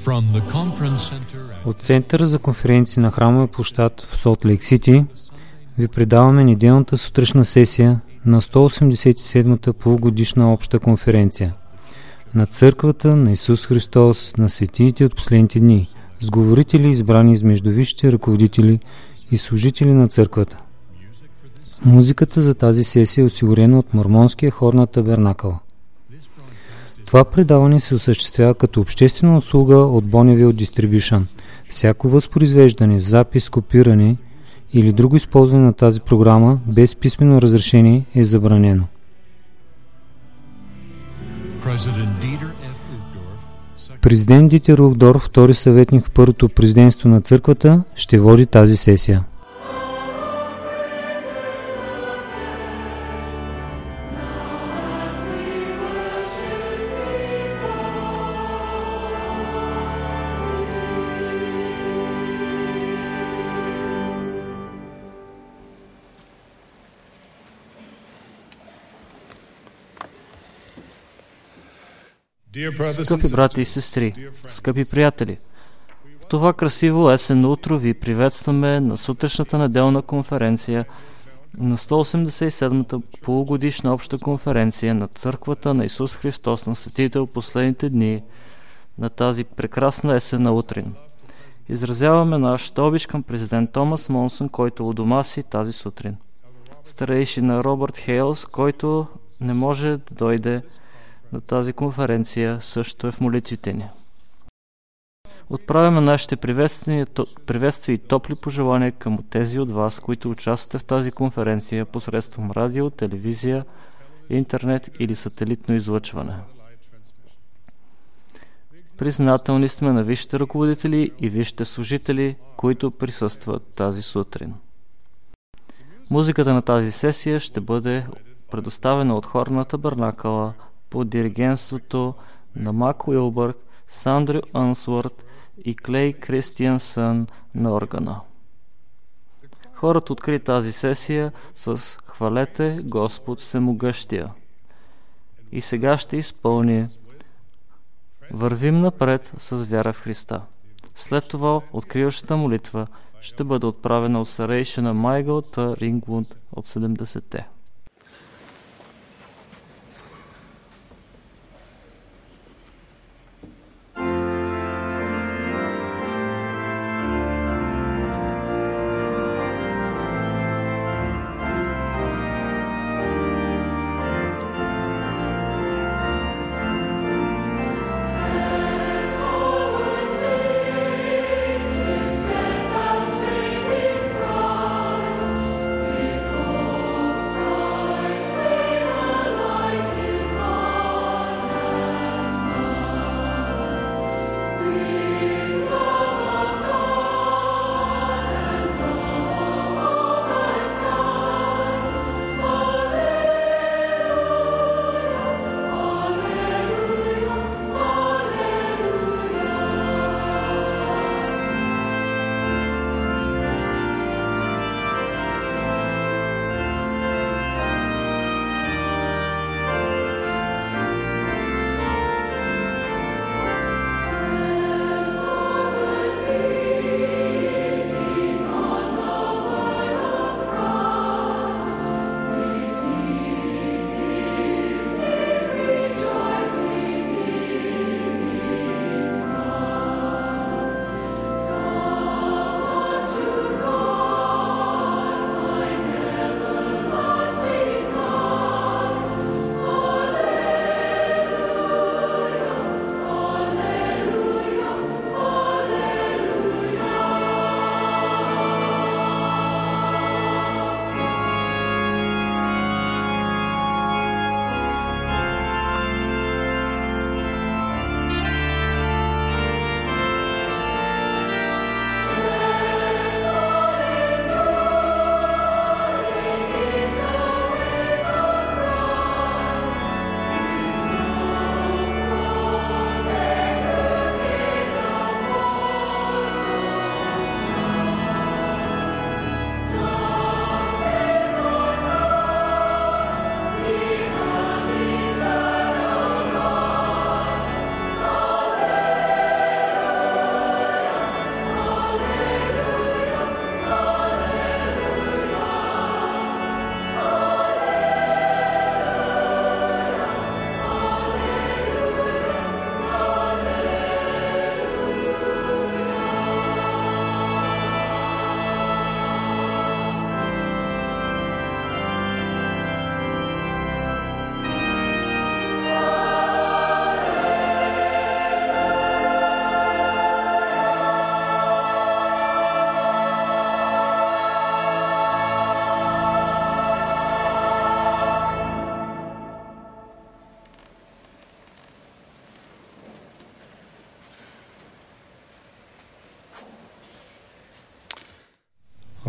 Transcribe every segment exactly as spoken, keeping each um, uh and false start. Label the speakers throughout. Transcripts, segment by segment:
Speaker 1: От Центъра за конференции на Храмова площад в Солт Лейк Сити ви предаваме неделната сутрешна сесия на сто осемдесет и седмата полугодишна обща конференция на Църквата на Исус Христос на светиите от последните дни, с говорители, избрани измежду висшите ръководители и служители на Църквата. Музиката за тази сесия е осигурена от Мормонския хор на Табернакъл. Това предаване се осъществява като обществена услуга от Bonneville Distribution. Всяко възпроизвеждане, запис, копиране или друго използване на тази програма без писмено разрешение е забранено. Президент Дитер Угдорф, втори съветник в първото президентство на Църквата, ще води тази сесия.
Speaker 2: Скъпи брати и сестри, скъпи приятели, в това красиво есенно утро ви приветстваме на сутрешната неделна конференция на сто осемдесет и седмата полугодишна обща конференция на Църквата на Исус Христос на светите от последните дни на тази прекрасна есенна утрин. Изразяваме нашата обич към президент Томас Монсън, който у дома си тази сутрин. Старейшина Робърт Хейлс, който не може да дойде на тази конференция, също е в молитвите ни. Отправяме нашите приветствия и топли пожелания към тези от вас, които участвате в тази конференция посредством радио, телевизия, интернет или сателитно излъчване. Признателни сме на висшите ръководители и висшите служители, които присъстват тази сутрин. Музиката на тази сесия ще бъде предоставена от хора на Табернакъла под диригентството на Мак Уилбърг, Сандрю Ансворт и Клей Кристиансън на органа. Хорът откри тази сесия с "Хвалете Господ Всемогъщия" и сега ще изпълни "Вървим напред с вяра в Христа". След това откриващата молитва ще бъде отправена от старейшина Майгъл Т. Рингвунд от седемдесетте.
Speaker 3: Cross,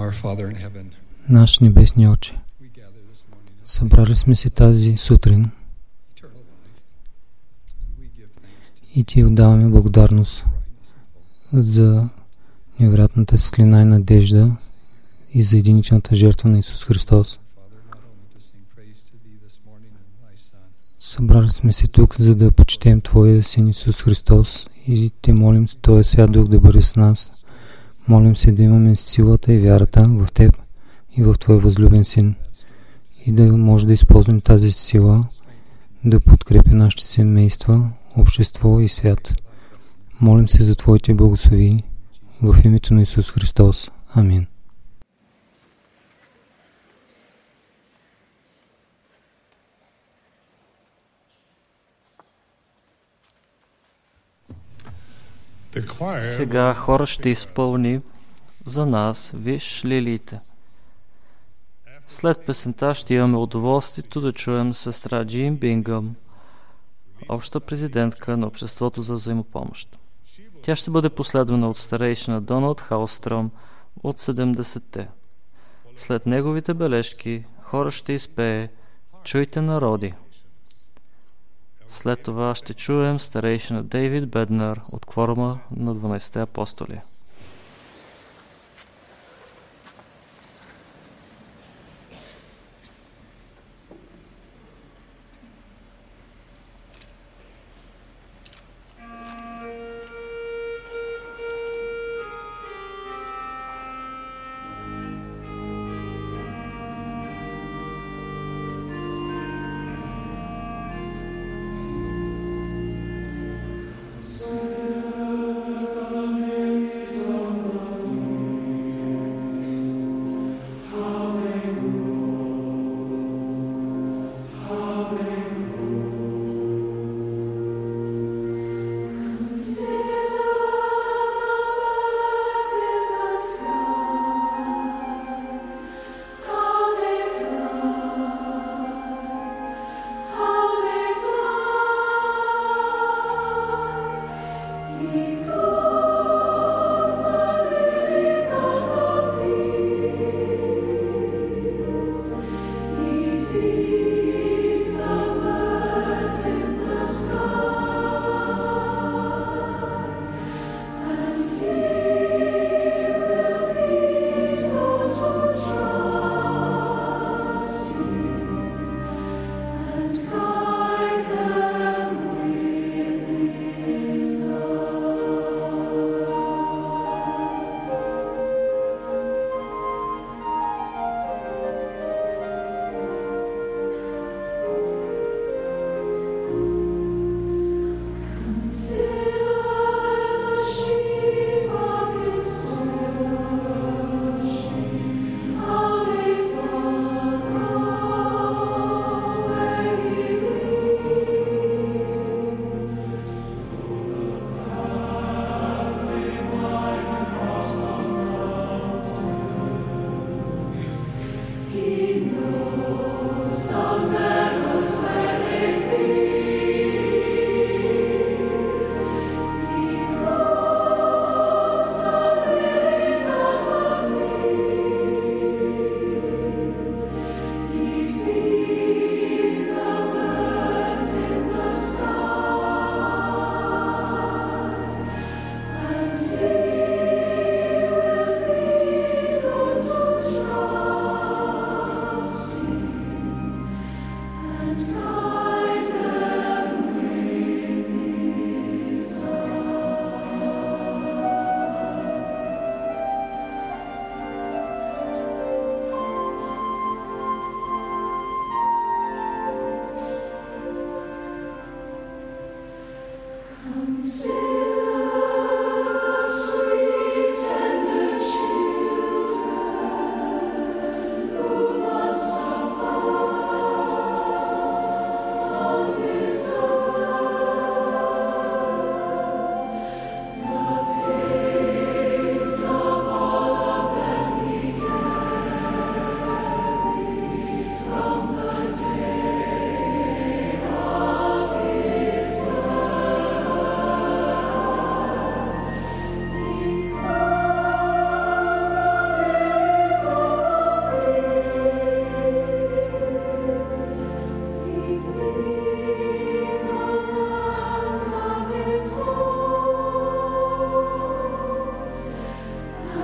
Speaker 1: Наш небесни Отче, събрали сме се тази сутрин и Ти отдаваме благодарност за невероятната светлина и надежда и за единичната жертва на Исус Христос. Събрали сме се тук, за да почетем Твоя Син Исус Христос и Те молим с Твоя Свят Дух да бъде с нас. Молим се да имаме силата и вярата в Теб и в Твоя възлюбен Син и да може да използваме тази сила да подкрепи нашите семейства, общество и свят. Молим се за Твоите благослови в името на Исус Христос. Амин.
Speaker 2: Сега хора ще изпълни за нас "Виж лилиите". След песента ще имаме удоволствието да чуем сестра Джин Бингъм, обща президентка на Обществото за взаимопомощ. Тя ще бъде последвана от старейшина Доналд Халстром от седемдесетте. След неговите бележки хора ще изпее "Чуйте, народи". След това ще чуем старейшина Дейвид Беднар от кворума на дванайсетте апостоли.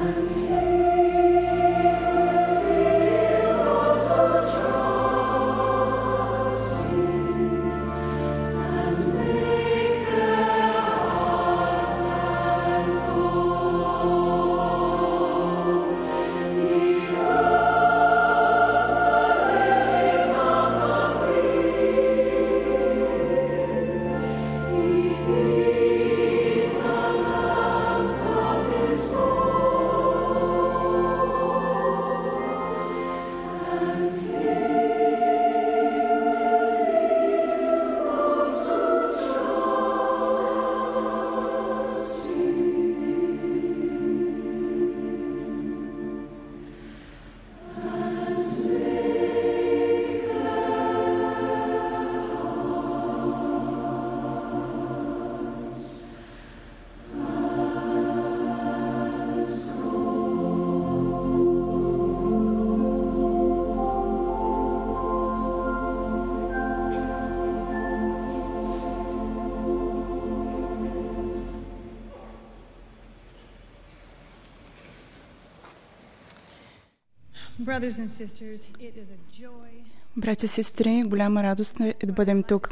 Speaker 3: Братя и сестри, голяма радост е да бъдем тук.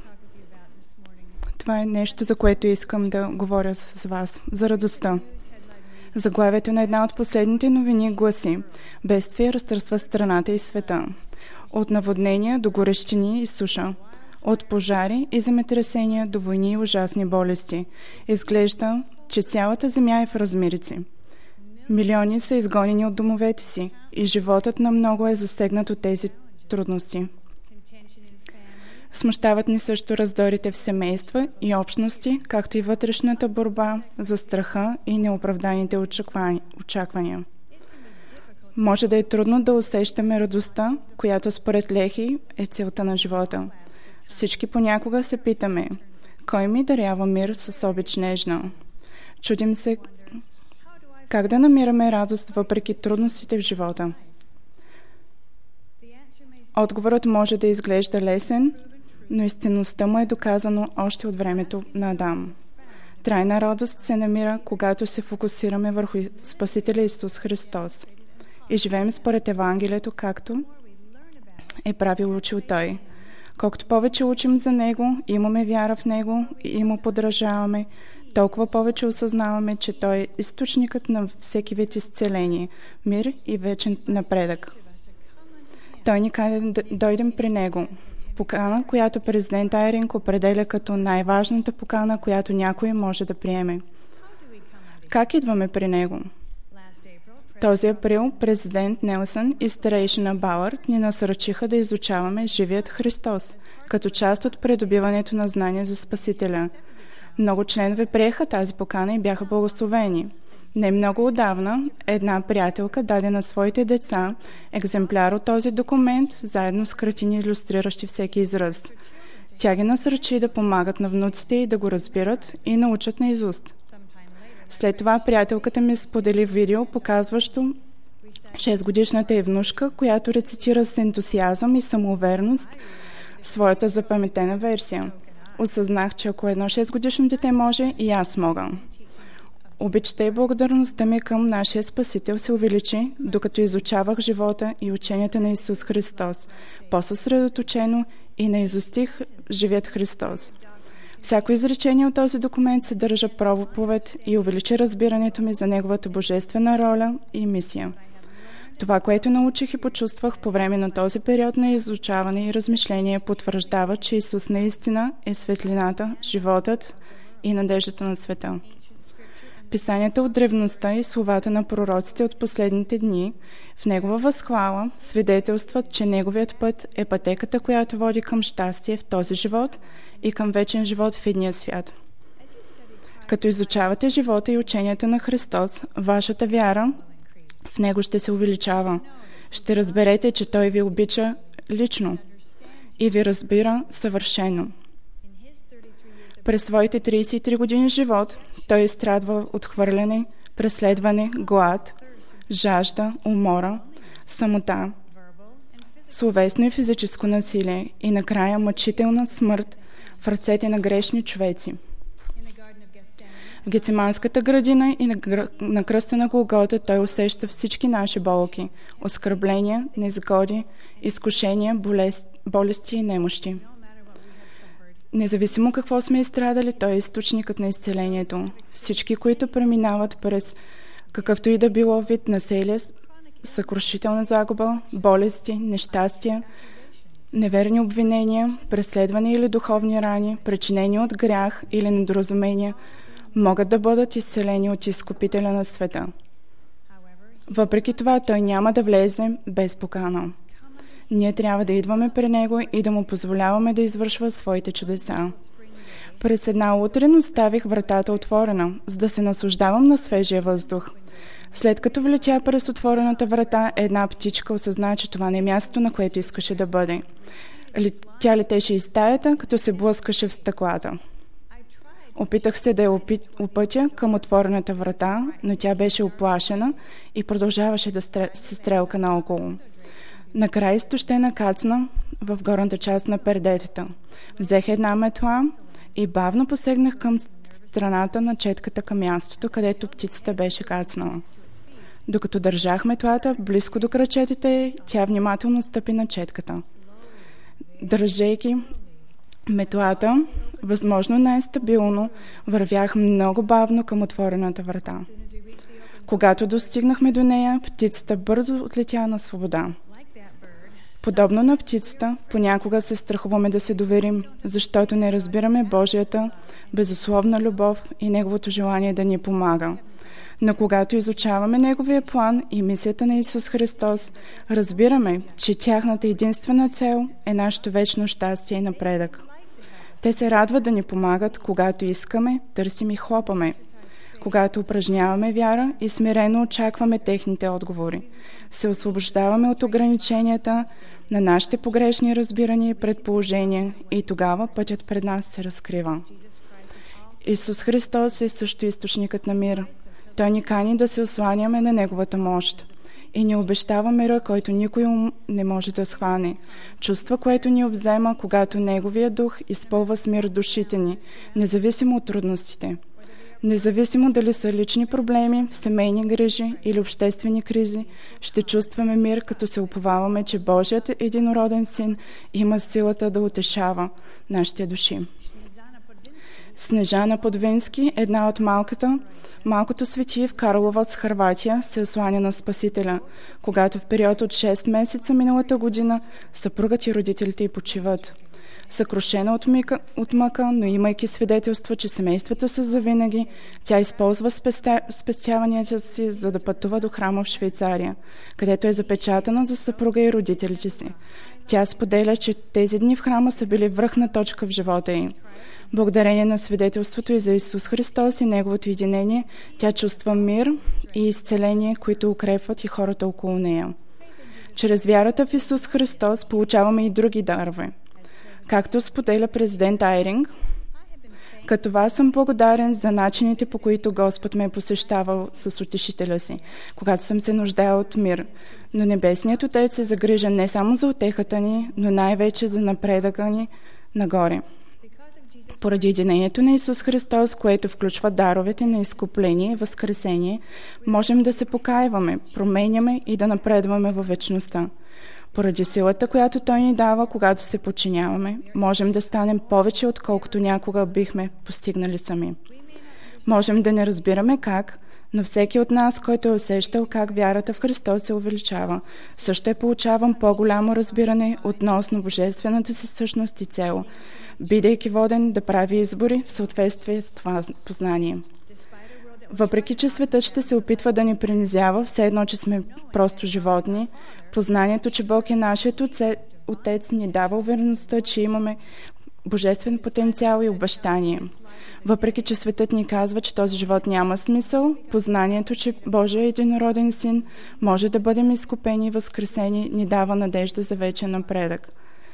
Speaker 3: Това е нещо, за което искам да говоря с вас. За радостта. Заглавието на една от последните новини гласи: бедствие разтърсва страната и света. От наводнения до горещини и суша. От пожари и земетресения до войни и ужасни болести. Изглежда, че цялата земя е в размирици. Милиони са изгонени от домовете си и животът на много е засегнат от тези трудности. Смущават ни също раздорите в семейства и общности, както и вътрешната борба за страха и неоправданите очаквания. Може да е трудно да усещаме радостта, която според Лехи е целта на живота. Всички понякога се питаме: кой ми дарява мир с обич нежна? Чудим се как да намираме радост въпреки трудностите в живота. Отговорът може да изглежда лесен, но истинността му е доказано още от времето на Адам. Трайна радост се намира, когато се фокусираме върху Спасителя Исус Христос и живеем според Евангелието, както е правил учил Той. Колкото повече учим за Него, имаме вяра в Него и му подражаваме, толкова повече осъзнаваме, че Той е източникът на всеки вид изцеление, мир и вечен напредък. Той ни каже да дойдем при Него. Покана, която президент Айринг определя като най-важната покана, която някой може да приеме. Как идваме при Него? Този април президент Нелсън и старейшина Бауърд ни насърчиха да изучаваме живият Христос, като част от придобиването на знания за Спасителя. Много членове приеха тази покана и бяха благословени. Не много отдавна една приятелка даде на своите деца екземпляр от този документ, заедно с картини, илюстриращи всеки израз. Тя ги насръчи да помагат на внуците и да го разбират и научат наизуст. След това приятелката ми сподели видео, показващо шестгодишната й внушка, която рецитира с ентусиазъм и самоувереност своята запаметена версия. Осъзнах, че ако едно шестгодишно дете може, и аз мога. Обичта и благодарността ми към нашия Спасител се увеличи, докато изучавах живота и учението на Исус Христос, по-съсредоточено и наизустих живият Христос. Всяко изречение от този документ съдържа проповед и увеличи разбирането ми за Неговата божествена роля и мисия. Това, което научих и почувствах по време на този период на изучаване и размишление, потвърждава, че Исус наистина е светлината, животът и надеждата на света. Писанията от древността и словата на пророците от последните дни в Негова възхвала свидетелстват, че Неговият път е пътеката, която води към щастие в този живот и към вечен живот в едния свят. Като изучавате живота и ученията на Христос, вашата вяра в Него ще се увеличава. Ще разберете, че Той ви обича лично и ви разбира съвършено. През своите тридесет и три години живот Той изстрадва отхвърляне, преследване, глад, жажда, умора, самота, словесно и физическо насилие и накрая мъчителна смърт в ръцете на грешни човеци. В Гециманската градина и на, гр... на кръста на Голгота той усеща всички наши болки, оскърбления, незгоди, изкушения, болест... болести и немощи. Независимо какво сме изстрадали, той е източникът на изцелението. Всички, които преминават през какъвто и да било вид насилие, съкрушителна загуба, болести, нещастия, неверни обвинения, преследване или духовни рани, причинени от грях или недоразумения, могат да бъдат изцелени от Изкупителя на света. Въпреки това, той няма да влезе без покана. Ние трябва да идваме при него и да му позволяваме да извършва своите чудеса. През една утрин оставих вратата отворена, за да се наслаждавам на свежия въздух. След като влетя през отворената врата, една птичка осъзна, че това не е мястото, на което искаше да бъде. Тя летеше из стаята, като се блъскаше в стъклата. Опитах се да я опътя към отворената врата, но тя беше оплашена и продължаваше да се стрелка наоколо. Накрая изтощена кацна в горната част на пердетата. Взех една метла и бавно посегнах към страната на четката към мястото, където птицата беше кацнала. Докато държах метлата близко до крачетите, тя внимателно стъпи на четката. Държейки метлата, възможно най-стабилно, вървях много бавно към отворената врата. Когато достигнахме до нея, птицата бързо отлетя на свобода. Подобно на птицата, понякога се страхуваме да се доверим, защото не разбираме Божията безусловна любов и Неговото желание да ни помага. Но когато изучаваме Неговия план и мисията на Исус Христос, разбираме, че тяхната единствена цел е нашето вечно щастие и напредък. Те се радват да ни помагат, когато искаме, търсим и хлопаме, когато упражняваме вяра и смирено очакваме техните отговори. Се освобождаваме от ограниченията на нашите погрешни разбирания и предположения и тогава пътят пред нас се разкрива. Исус Христос е също източникът на мир. Той ни кани да се осланяме на Неговата мощ и ни обещава мира, който никой ум не може да схване. Чувство, което ни обзема, когато Неговия дух изпълва с мир душите ни, независимо от трудностите. Независимо дали са лични проблеми, семейни грижи или обществени кризи, ще чувстваме мир, като се уповаваме, че Божият единороден Син има силата да утешава нашите души. Снежана Подвински, една от малката, малкото свети в Карловац, Хърватия, се осланя на Спасителя, когато в период от шест месеца миналата година съпругът и родителите й почиват. Съкрушена от, мика, от мъка, но имайки свидетелство, че семействата са завинаги, тя използва спестя, спестяванията си, за да пътува до храма в Швейцария, където е запечатана за съпруга и родителите си. Тя споделя, че тези дни в храма са били връхна точка в живота й. Благодарение на свидетелството и за Исус Христос и Неговото единение, тя чувства мир и изцеление, които укрепват и хората около нея. Чрез вярата в Исус Христос получаваме и други дарове. Както споделя президент Айринг, като вас съм благодарен за начините, по които Господ ме е посещавал с утешителя си, когато съм се нуждал от мир. Но Небесният Отец е загрижен не само за утехата ни, но най-вече за напредъка ни нагоре. Поради единението на Исус Христос, което включва даровете на изкупление и възкресение, можем да се покаиваме, променяме и да напредваме във вечността. Поради силата, която Той ни дава, когато се подчиняваме, можем да станем повече, отколкото някога бихме постигнали сами. Можем да не разбираме как, но всеки от нас, който е усещал как вярата в Христос се увеличава, също е получавам по-голямо разбиране относно божествената си същност и цел, бидейки воден да прави избори в съответствие с това познание. Въпреки че светът ще се опитва да ни принизява, все едно, че сме просто животни, познанието, че Бог е нашият Отец, ни дава увереността, че имаме божествен потенциал и обещание. Въпреки че светът ни казва, че този живот няма смисъл, познанието, че Божия единороден Син може да бъдем изкупени и възкресени, ни дава надежда за вечен напредък.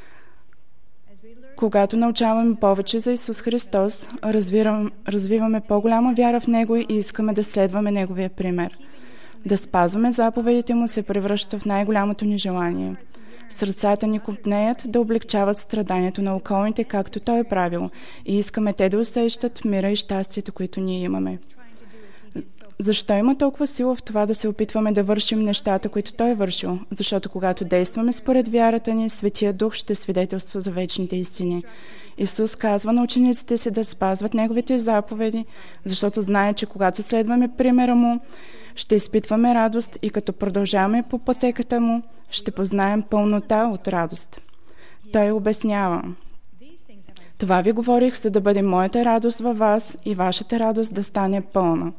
Speaker 3: Когато научаваме повече за Исус Христос, развиваме по-голяма вяра в Него и искаме да следваме Неговия пример. Да спазваме заповедите Му се превръща в най-голямото ни желание. Сърцата ни копнеят да облегчават страданието на околните, както Той е правил, и искаме те да усещат мира и щастието, които ние имаме. Защо има толкова сила в това да се опитваме да вършим нещата, които Той е вършил? Защото когато действаме според вярата ни, Светия Дух ще свидетелства за вечните истини. Исус казва на учениците си да спазват Неговите заповеди, защото знае, че когато следваме примера Му, ще изпитваме радост и като продължаваме по пътеката Му, ще познаем пълнота от радост. Той обяснява: това ви говорих, за да бъде моята радост във вас и вашата радост да стане пълна.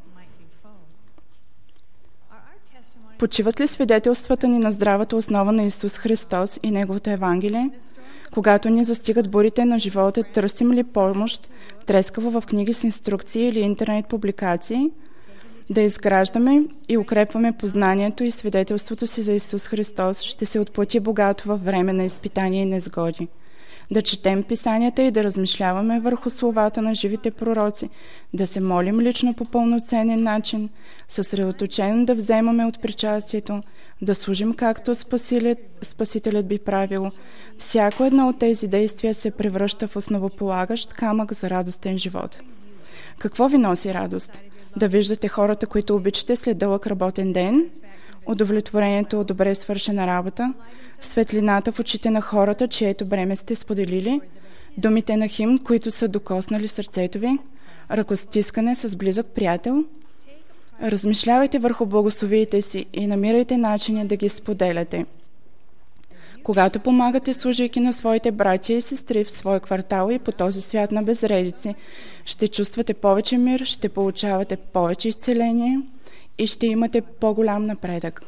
Speaker 3: Почиват ли свидетелствата ни на здравата основа на Исус Христос и Неговото Евангелие? Когато ни застигат бурите на живота, търсим ли помощ трескаво в книги с инструкции или интернет публикации? Да изграждаме и укрепваме познанието и свидетелството си за Исус Христос ще се отплати богато във време на изпитания и незгоди. Да четем писанията и да размишляваме върху словата на живите пророци, да се молим лично по пълноценен начин, съсредоточено да вземаме от причастието, да служим както Спасителят, Спасителят би правил. Всяко едно от тези действия се превръща в основополагащ камък за радостен живот. Какво ви носи радост? Да виждате хората, които обичате след дълъг работен ден, удовлетворението от добре свършена работа, светлината в очите на хората, чието бреме сте споделили, думите на химн, които са докоснали сърцето ви, ръкостискане с близък приятел. Размишлявайте върху благословиите си и намирайте начини да ги споделяте. Когато помагате, служейки на своите братя и сестри в своя квартал и по този свят на безредици, ще чувствате повече мир, ще получавате повече изцеление и ще имате по-голям напредък.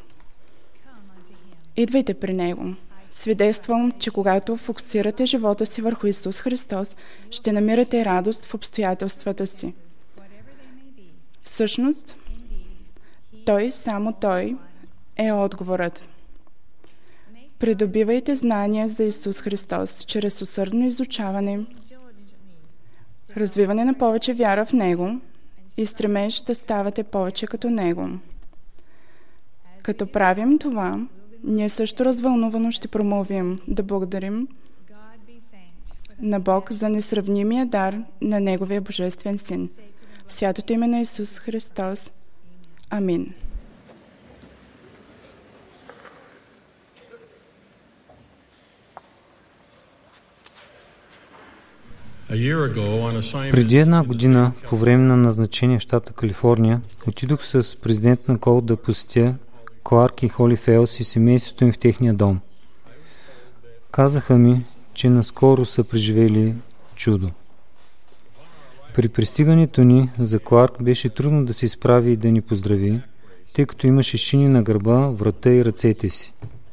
Speaker 3: Идвайте при Него. Свидетелствам, че когато фокусирате живота си върху Исус Христос, ще намирате радост в обстоятелствата си. Всъщност, Той, само Той, е отговорът. Придобивайте знания за Исус Христос чрез усърдно изучаване, развиване на повече вяра в Него и стремеж да ставате повече като Него. Като правим това, ние също развълнувано ще промълвим да благодарим на Бог за несравнимия дар на Неговия Божествен Син. В святото име на Исус Христос. Амин.
Speaker 1: Преди една година, по време на назначение в щата Калифорния, отидох с президент на Кол да посетя Кларк и Холи Фелс и семейството им в техния дом. Казаха ми, че наскоро са преживели чудо. При пристигането ни за Кларк беше трудно да се изправи и да ни поздрави, тъй като имаше шини на гърба, врата и ръцете си.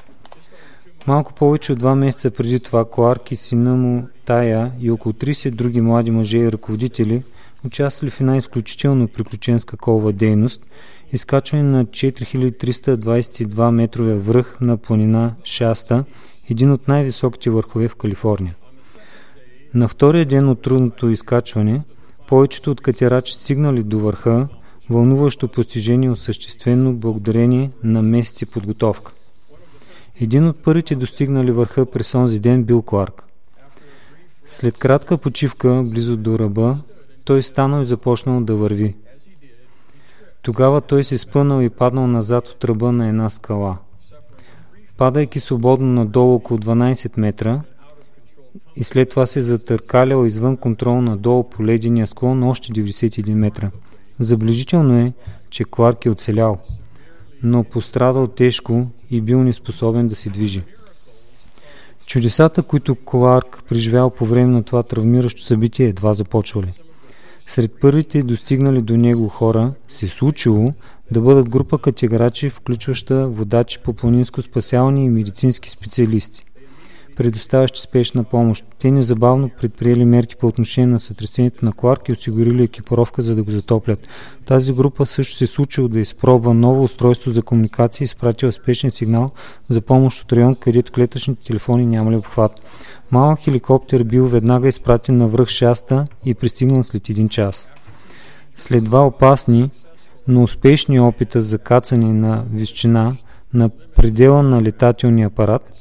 Speaker 1: Малко повече от два месеца преди това Кларк и сина му Тая и около трийсет други млади мъже и ръководители участвали в една изключително приключенска колова дейност, изкачване на четири хиляди триста двадесет и два метровия връх на планина Шаста, един от най-високите върхове в Калифорния. На втория ден от трудното изкачване, повечето от катерачи стигнали до върха, вълнуващо постижение осъществено благодарение на месеци подготовка. Един от първите достигнали върха през онзи ден бил Кларк. След кратка почивка близо до ръба, той станал и започнал да върви. Тогава той се спънал и паднал назад от ръба на една скала. Падайки свободно надолу около дванадесет метра и след това се затъркалял извън контрол надолу по ледения склон още деветдесет и един метра. Забележително е, че Кларк е оцелял, но пострадал тежко и бил неспособен да се движи. Чудесата, които Кларк преживял по време на това травмиращо събитие, едва започвали. Сред първите достигнали до него хора се случило да бъдат група категорачи, включваща водачи по планинско спасяване и медицински специалисти, предоставящи спешна помощ. Те незабавно предприели мерки по отношение на сътресението на Кларк и осигурили екипировка, за да го затоплят. Тази група също се случило да изпробва ново устройство за комуникация и изпратила спешен сигнал за помощ от район, където клетъчните телефони нямали обхват. Малък хеликоптер бил веднага изпратен на връх Шаста и пристигнал след един час. След два опасни, но успешни опита за кацане на височина на предела на летателния апарат,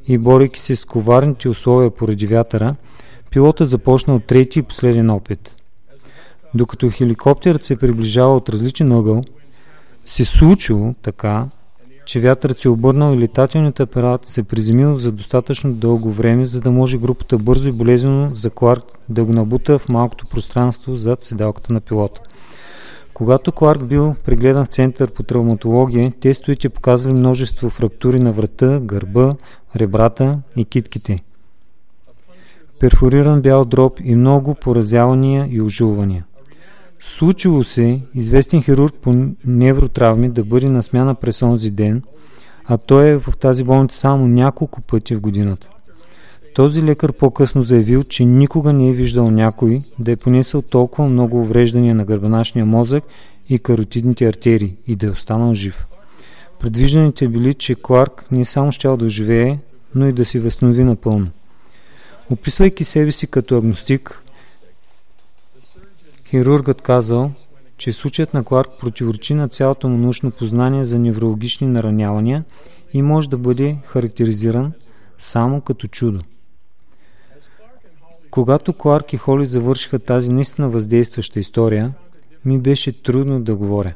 Speaker 1: и борейки се с коварните условия поради вятъра, пилотът започнал трети и последен опит. Докато хеликоптерът се приближава от различен ъгъл, се случило така, че вятърът се обърнал и летателният апарат се приземил за достатъчно дълго време, за да може групата бързо и болезнено за Кларк да го набута в малкото пространство зад седалката на пилота. Когато Кларк бил прегледан в център по травматология, тестовете показали множество фрактури на врата, гърба, ребрата и китките, перфориран бял дроб и много поразявания и ожулвания. Случило се известен хирург по невротравми да бъде на смяна през онзи ден, а той е в тази болница само няколко пъти в годината. Този лекар по-късно заявил, че никога не е виждал някой да е понесъл толкова много увреждания на гръбначния мозък и каротидните артерии и да е останал жив. Предвижданите били, че Кларк не само щял да оживее, но и да се възстанови напълно. Описвайки себе си като агностик, хирургът казал, че случаят на Кларк противоречи на цялото му научно познание за неврологични наранявания и може да бъде характеризиран само като чудо. Когато Кларк и Холи завършиха тази наистина въздействаща история, ми беше трудно да говоря.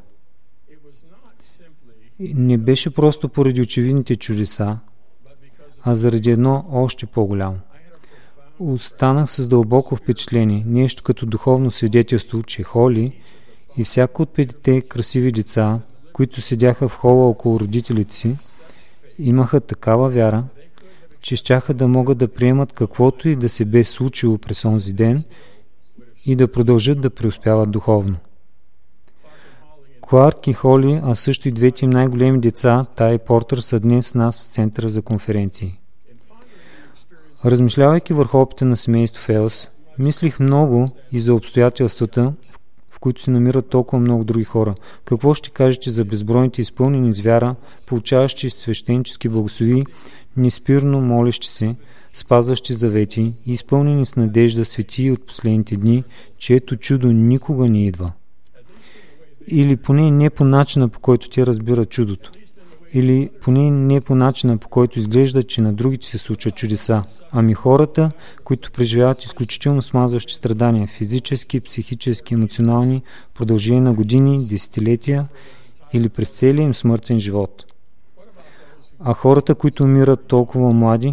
Speaker 1: Не беше просто поради очевидните чудеса, а заради едно още по-голямо. Останах с дълбоко впечатление, нещо като духовно свидетелство, че Холи и всяко от петите красиви деца, които седяха в хола около родителите си, имаха такава вяра, че щяха да могат да приемат каквото и да се бе случило през онзи ден и да продължат да преуспяват духовно. Кларк и Холи, а също и двете им най-големи деца, Тай и Портър, са днес с нас в центъра за конференции. Размишлявайки върху опита на семейство Фелс, мислих много и за обстоятелствата, в които се намират толкова много други хора. Какво ще кажете за безбройните изпълнени с вяра, получаващи свещенически благослови, неспирно молещи се, спазващи завети и изпълнени с надежда светии от последните дни, чието чудо никога не идва? Или поне не по начина, по който те разбират чудото. Или поне не по начина, по който изглежда, че на другите се случват чудеса. Ами хората, които преживяват изключително смазващи страдания, физически, психически, емоционални, продължение на години, десетилетия или през целия им смъртен живот. А хората, които умират толкова млади,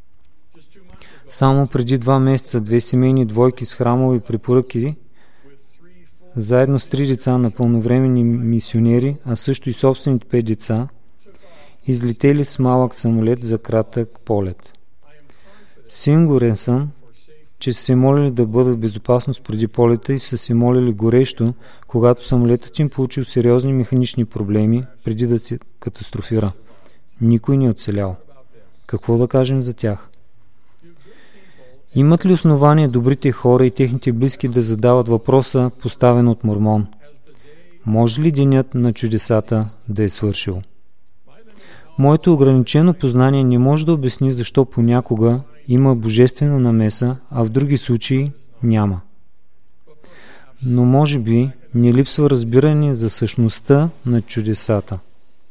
Speaker 1: само преди два месеца две семейни двойки с храмови препоръки, заедно с три деца на пълновременни мисионери, а също и собствените пет деца, излетели с малък самолет за кратък полет. Сигурен съм, че са се молили да бъдат в безопасност преди полета и са се молили горещо, когато самолетът им получил сериозни механични проблеми преди да се катастрофира. Никой не е оцелял. Какво да кажем за тях? Имат ли основание добрите хора и техните близки да задават въпроса, поставен от Мормон? Може ли денят на чудесата да е свършил? Моето ограничено познание не може да обясни защо понякога има божествена намеса, а в други случаи няма. Но може би не липсва разбиране за същността на чудесата.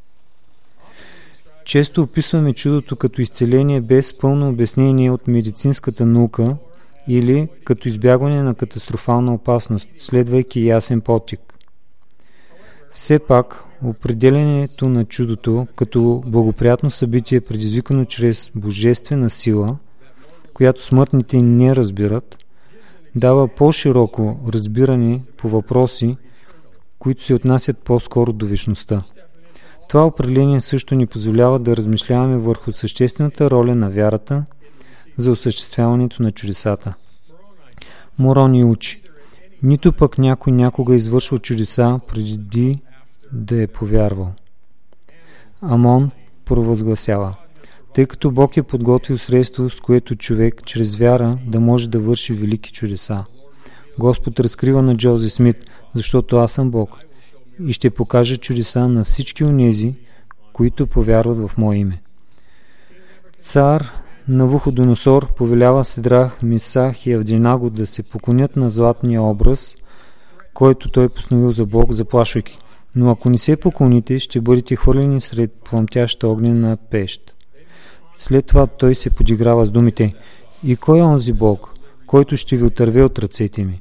Speaker 1: Често описваме чудото като изцеление без пълно обяснение от медицинската наука или като избягване на катастрофална опасност, следвайки ясен подтик. Все пак, определението на чудото като благоприятно събитие, предизвикано чрез божествена сила, която смъртните не разбират, дава по-широко разбиране по въпроси, които се отнасят по-скоро до вечността. Това определение също ни позволява да размишляваме върху съществената роля на вярата за осъществяването на чудесата. Морон ни учи. Нито пък някой някога извършва чудеса преди да е повярвал. Амон провъзгласява: тъй като Бог е подготвил средство, с което човек чрез вяра да може да върши велики чудеса. Господ разкрива на Джози Смит: защото аз съм Бог и ще покажа чудеса на всички онези, които повярват в мое име. Цар Навуходоносор повелява Седрах, Мисах и Авденаго да се поклонят на златния образ, който той постановил за Бог, заплашвайки: но ако не се поклоните, ще бъдете хвърлени сред пламтяща огнена пещ. След това той се подиграва с думите: и кой е онзи Бог, който ще ви отърве от ръцете ми?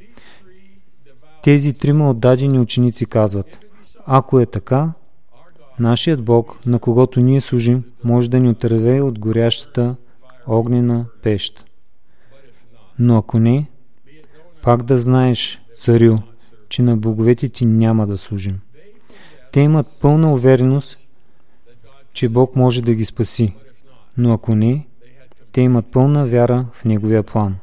Speaker 1: Тези трима отдадени ученици казват: ако е така, нашият Бог, на когото ние служим, може да ни отърве от горящата огнена пещ. Но ако не, пак да знаеш, царю, че на боговете ти няма да служим. Те имат пълна увереност, че Бог може да ги спаси, но ако не, те имат пълна вяра в Неговия план.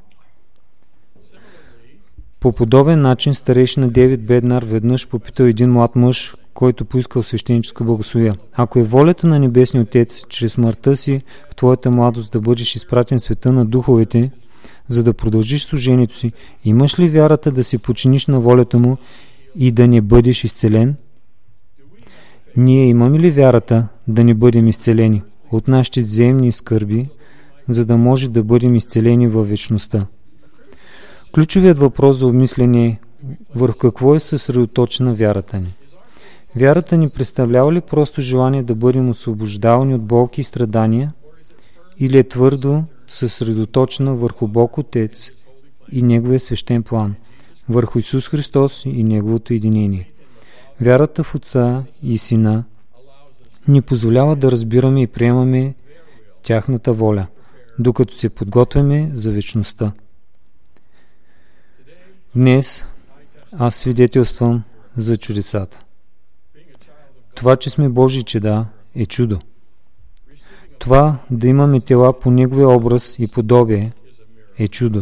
Speaker 1: По подобен начин старейшина Дейвид Беднар веднъж попитал един млад мъж, който поискал свещеническа благословия: ако е волята на Небесния Отец, чрез смъртта си в твоята младост да бъдеш изпратен в света на духовете, за да продължиш служението си, имаш ли вярата да се подчиниш на волята му и да не бъдеш изцелен? Ние имаме ли вярата да не бъдем изцелени от нашите земни скърби, за да може да бъдем изцелени във вечността? Ключовият въпрос за обмислене е: върху какво е съсредоточена вярата ни? Вярата ни представлява ли просто желание да бъдем освобождавани от болки и страдания, или е твърдо съсредоточена върху Бог Отец и Неговия свещен план, върху Исус Христос и Неговото единение? Вярата в Отца и Сина ни позволява да разбираме и приемаме тяхната воля, докато се подготвяме за вечността. Днес аз свидетелствам за чудесата. Това, че сме Божии чеда, е чудо. Това да имаме тела по Неговия образ и подобие е чудо.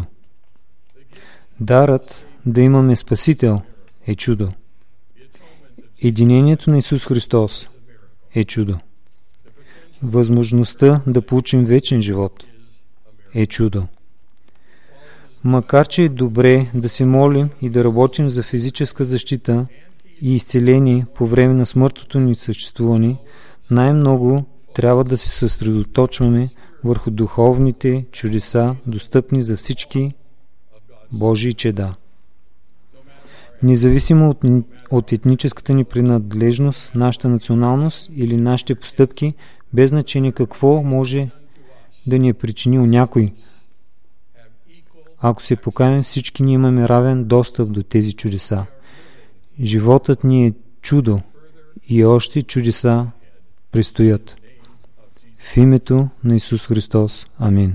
Speaker 1: Дарът да имаме Спасител е чудо. Единението на Исус Христос е чудо. Възможността да получим вечен живот е чудо. Макар че е добре да се молим и да работим за физическа защита и изцеление по време на смъртното ни съществуване, най-много трябва да се съсредоточваме върху духовните чудеса, достъпни за всички Божии чеда. Независимо от, от етническата ни принадлежност, нашата националност или нашите постъпки, без значение какво може да ни е причинил някой, ако се покаем, всички ние имаме равен достъп до тези чудеса. Животът ни е чудо и още чудеса предстоят. В името на Исус Христос. Амин.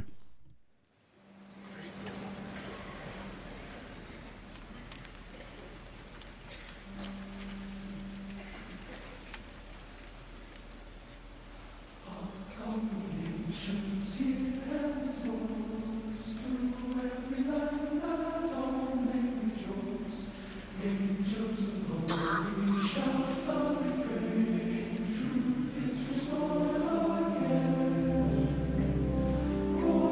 Speaker 4: Oh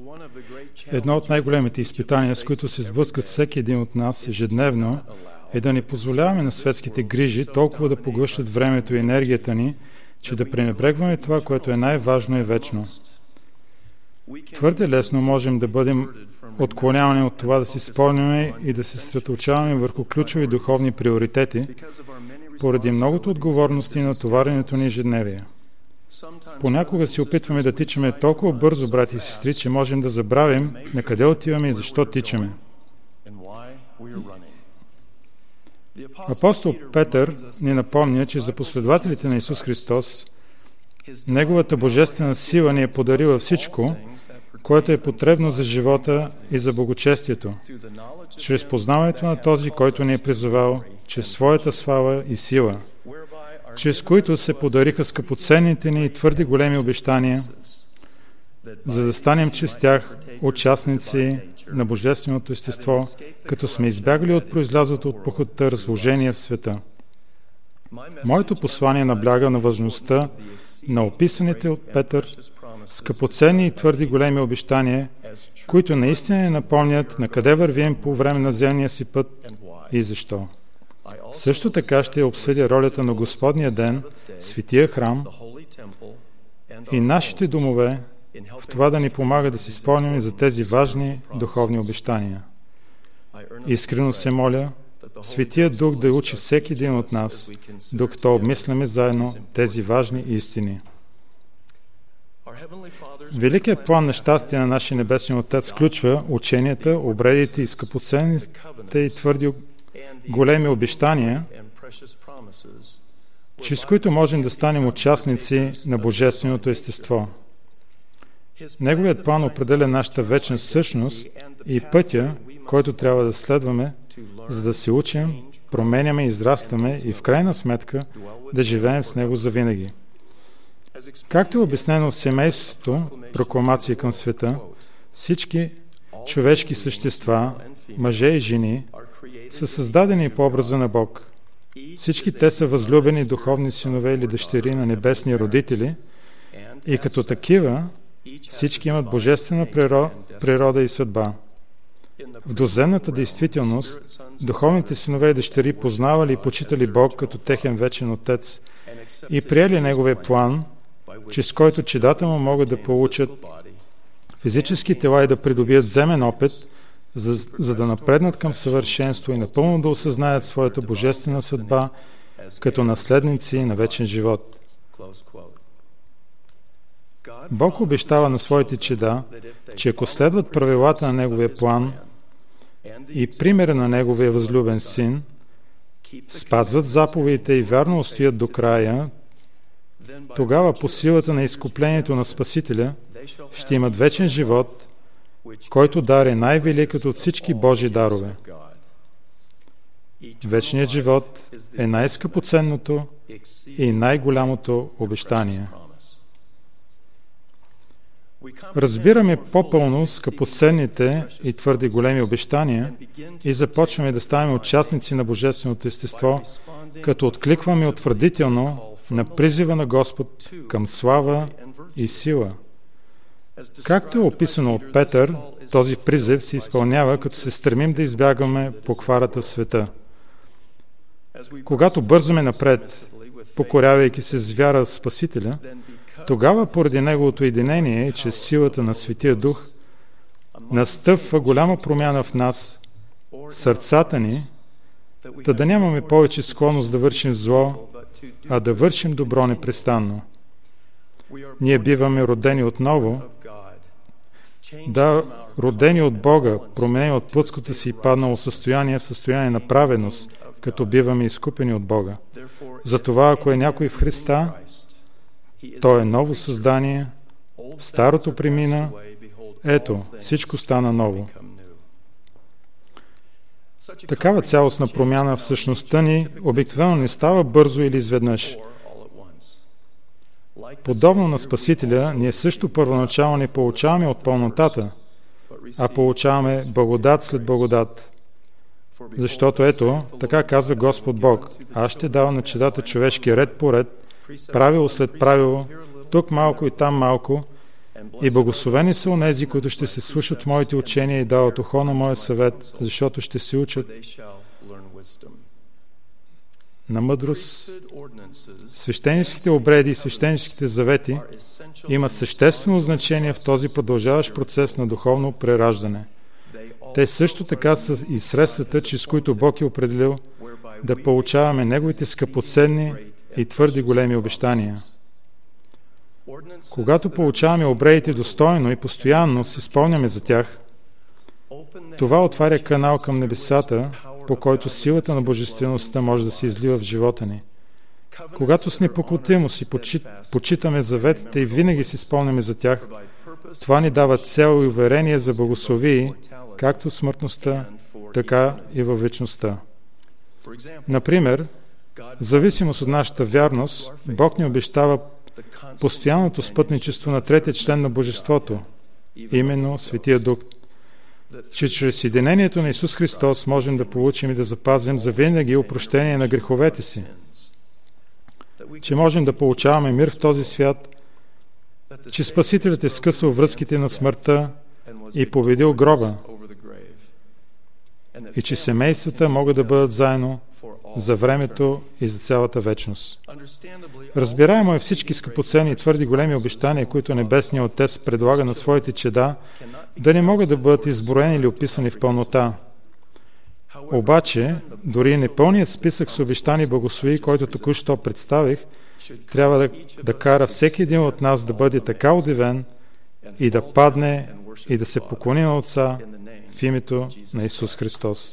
Speaker 4: Едно от най-големите изпитания, с които се сблъскат всеки един от нас ежедневно, е да не позволяваме на светските грижи толкова да поглъщат времето и енергията ни, че да пренебрегваме това, което е най-важно и вечно. Твърде лесно можем да бъдем отклонявани от това да си спомняме и да се съсредоточаваме върху ключови духовни приоритети, поради многото отговорности и натоваренето ни ежедневие. Понякога се опитваме да тичаме толкова бързо, брати и сестри, че можем да забравим на къде отиваме и защо тичаме. Апостол Петър ни напомня, че за последователите на Исус Христос Неговата божествена сила ни е подарила всичко, което е потребно за живота и за благочестието, чрез познаването на този, който ни е призовал, чрез своята слава и сила, чрез които се подариха скъпоценните ни и твърди големи обещания, за да станем чрез тях участници на божественото естество, като сме избягали от произлязлото от похотта разложение в света. Моето послание набляга на важността на описаните от Петър скъпоценни и твърди големи обещания, които наистина ни напомнят на къде вървим по време на земния си път и защо. Също така ще обсъдя ролята на Господния ден, Светия храм и нашите домове в това да ни помага да си спомняме за тези важни духовни обещания. Искрено се моля Светия Дух да учи всеки един от нас, докато обмисляме заедно тези важни истини. Великият план на щастие на нашия Небесен Отец включва ученията, обредите и скъпоценните и твърди големи обещания, чрез които можем да станем участници на Божественото естество. Неговият план определя нашата вечна същност и пътя, който трябва да следваме, за да се учим, променяме, израстваме и в крайна сметка да живеем с Него завинаги. Както е обяснено в семейството, прокламация към света, всички човешки същества, мъже и жени, са създадени по образа на Бог. Всички те са възлюбени духовни синове или дъщери на небесни родители и като такива всички имат божествена природа и съдба. В доземната действителност, духовните синове и дъщери познавали и почитали Бог като техен вечен Отец и приели Неговия план, чрез който чедата му могат да получат физически тела и да придобият земен опит, за, за да напреднат към съвършенство и напълно да осъзнаят своята божествена съдба като наследници на вечен живот. Бог обещава на своите чеда, че ако следват правилата на Неговия план и примера на Неговия възлюбен Син, спазват заповедите и вярно устоят до края, тогава по силата на изкуплението на Спасителя ще имат вечен живот, който дар е най-великът от всички Божи дарове. Вечният живот е най-скъпоценното и най-голямото обещание. Разбираме по-пълно скъпоценните и твърде големи обещания и започваме да ставаме участници на Божественото естество, като откликваме утвърдително на призива на Господ към слава и сила. Както е описано от Петър, този призив се изпълнява, като се стремим да избягваме покварата в света. Когато бързаме напред, покорявайки се с вяра в Спасителя, тогава поради Неговото единение и чрез силата на Светия Дух настъпва голяма промяна в нас, в сърцата ни, та да нямаме повече склонност да вършим зло, а да вършим добро непрестанно. Ние биваме родени отново, да, родени от Бога, променени от плътското си паднало състояние в състояние на праведност, като биваме изкупени от Бога. Затова, ако е някой в Христа, той е ново създание, старото премина, ето, всичко стана ново. Такава цялостна промяна в същността ни обикновено не става бързо или изведнъж. Подобно на Спасителя, ние също първоначално не получаваме от пълнотата, а получаваме благодат след благодат. Защото ето, така казва Господ Бог, аз ще давам на чедата човешки ред по ред, правило след правило, тук малко и там малко, И благословени са онези, които ще се слушат моите учения и дават ухо на моя съвет, защото ще се учат на мъдрост. Свещеническите обреди и свещеническите завети имат съществено значение в този продължаващ процес на духовно прераждане. Те също така са и средствата, чрез които Бог е определил да получаваме Неговите скъпоценни и твърди големи обещания. Когато получаваме обредите достойно и постоянно си спомняме за тях, това отваря канал към небесата, по който силата на божествеността може да се излива в живота ни. Когато с непоклатимост и почит, почитаме заветите и винаги си спомняме за тях, това ни дава цел и уверение за благословии, както в смъртността, така и във вечността. Например, в зависимост от нашата вярност, Бог ни обещава постоянното спътничество на третия член на Божеството, именно Светия Дух, че чрез съединението на Исус Христос можем да получим и да запазим завинаги опрощение на греховете си, че можем да получаваме мир в този свят, че Спасителят е скъсал връзките на смъртта и победил гроба, и че семействата могат да бъдат заедно за времето и за цялата вечност. Разбираемо е всички скъпоценни и твърди големи обещания, които Небесният Отец предлага на своите чеда, да не могат да бъдат изброени или описани в пълнота. Обаче, дори непълният списък с обещани благослови, който току-що представих, трябва да, да кара всеки един от нас да бъде така удивен и да падне и да се поклони на Отца в името на Исус Христос.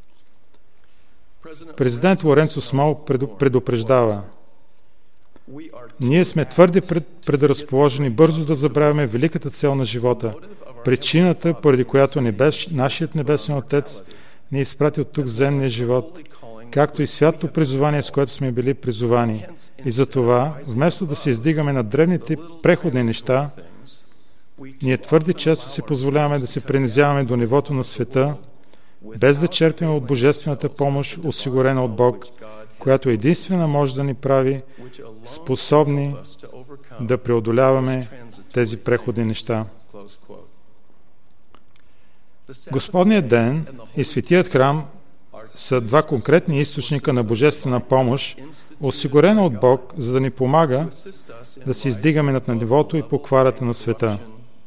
Speaker 4: Президент Лоренцо Смол предупреждава: ние сме твърде пред, предразположени бързо да забравяме великата цел на живота, причината, поради която небес, нашият Небесен Отец ни е изпратил тук в земния живот, както и святото призование, с което сме били призовани. И за това, вместо да се издигаме на древните преходни неща, ние твърде често си позволяваме да се принизяваме до нивото на света, без да черпим от божествената помощ, осигурена от Бог, която единствена може да ни прави способни да преодоляваме тези преходни неща. Господният ден и Светият храм са два конкретни източника на божествена помощ, осигурена от Бог, за да ни помага да се издигаме над нивото и покварата на света.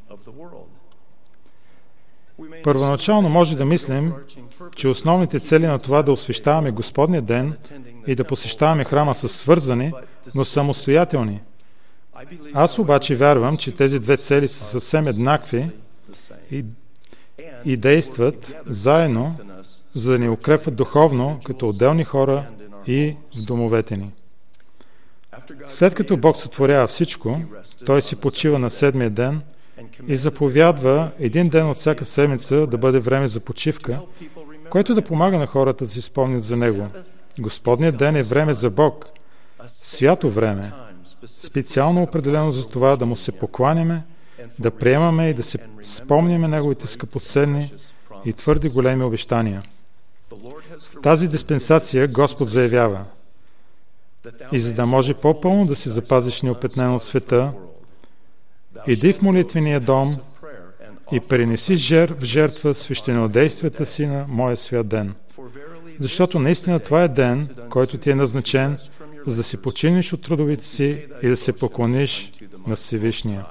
Speaker 4: Първоначално може да мислим, че основните цели на това да освещаваме Господния ден и да посещаваме храма са свързани, но самостоятелни. Аз обаче вярвам, че тези две цели са съвсем еднакви и, и действат заедно, за да ни укрепват духовно, като отделни хора и в домовете ни. След като Бог сътворява всичко, Той си почива на седмия ден и заповядва един ден от всяка седмица да бъде време за почивка, което да помага на хората да си спомнят за Него. Господният ден е време за Бог, свято време, специално определено за това да Му се покланяме, да приемаме и да се спомняме Неговите скъпоценни и твърди големи обещания. В тази диспенсация Господ заявява: и за да може по-пълно да си запазиш неопетнен от света, иди в молитвения дом и пренеси жер в жертва свещенодействията си на моя свят ден. Защото наистина това е ден, който ти е назначен, за да се починиш от трудовите си и да се поклониш на Всевишния.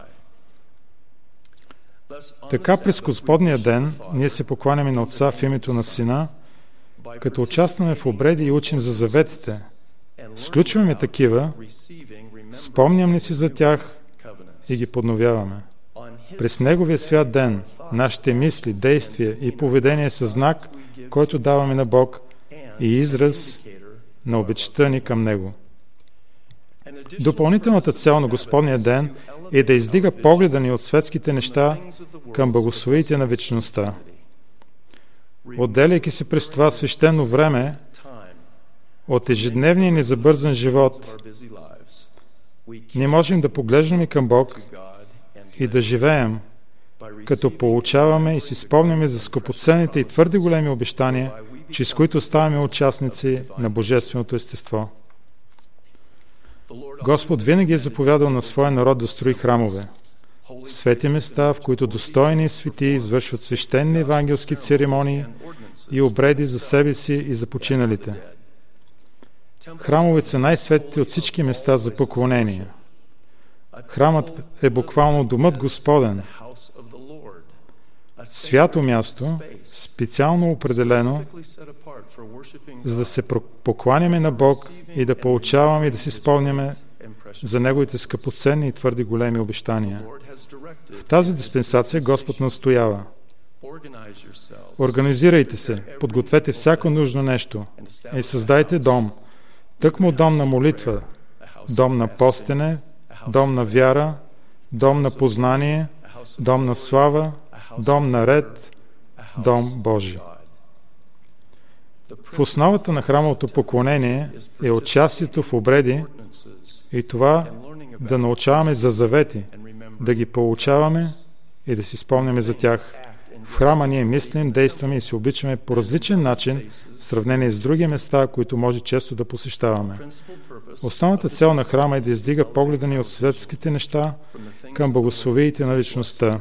Speaker 4: Така през Господния ден ние се покланяме на Отца в името на Сина, като участваме в обреди и учим за заветите. Сключваме такива, спомням ли си за тях и ги подновяваме. През Неговия свят ден нашите мисли, действия и поведение са знак, който даваме на Бог и израз на обичта ни към Него. Допълнителната цел на Господния ден е да издига погледа ни от светските неща към благословиите на вечността. Отделяйки се през това свещено време от ежедневния ни забързан живот, не можем да поглеждаме към Бог и да живеем, като получаваме и си спомняме за скъпоценните и твърде големи обещания, чрез които ставаме участници на Божественото естество. Господ винаги е заповядал на своя народ да строи храмове. свети места, в които достойни и свети извършват свещени евангелски церемонии и обреди за себе си и за починалите. Храмовете са най-светите от всички места за поклонение. Храмът е буквално домът Господен, свято място, специално определено, за да се покланяме на Бог и да получаваме и да си спомняме за Неговите скъпоценни и твърди големи обещания. В тази диспенсация Господ настоява: организирайте се, подгответе всяко нужно нещо и създайте дом, тъкмо дом на молитва, дом на постене, дом на вяра, дом на познание, дом на слава, дом на ред, дом Божий. В основата на храмовото поклонение е участието в обреди и това да научаваме за завети, да ги получаваме и да си спомняме за тях. В храма ние мислим, действаме и се обличаме по различен начин в сравнение с други места, които може често да посещаваме. Основната цел на храма е да издига погледа ни от светските неща към благословиите на вечността.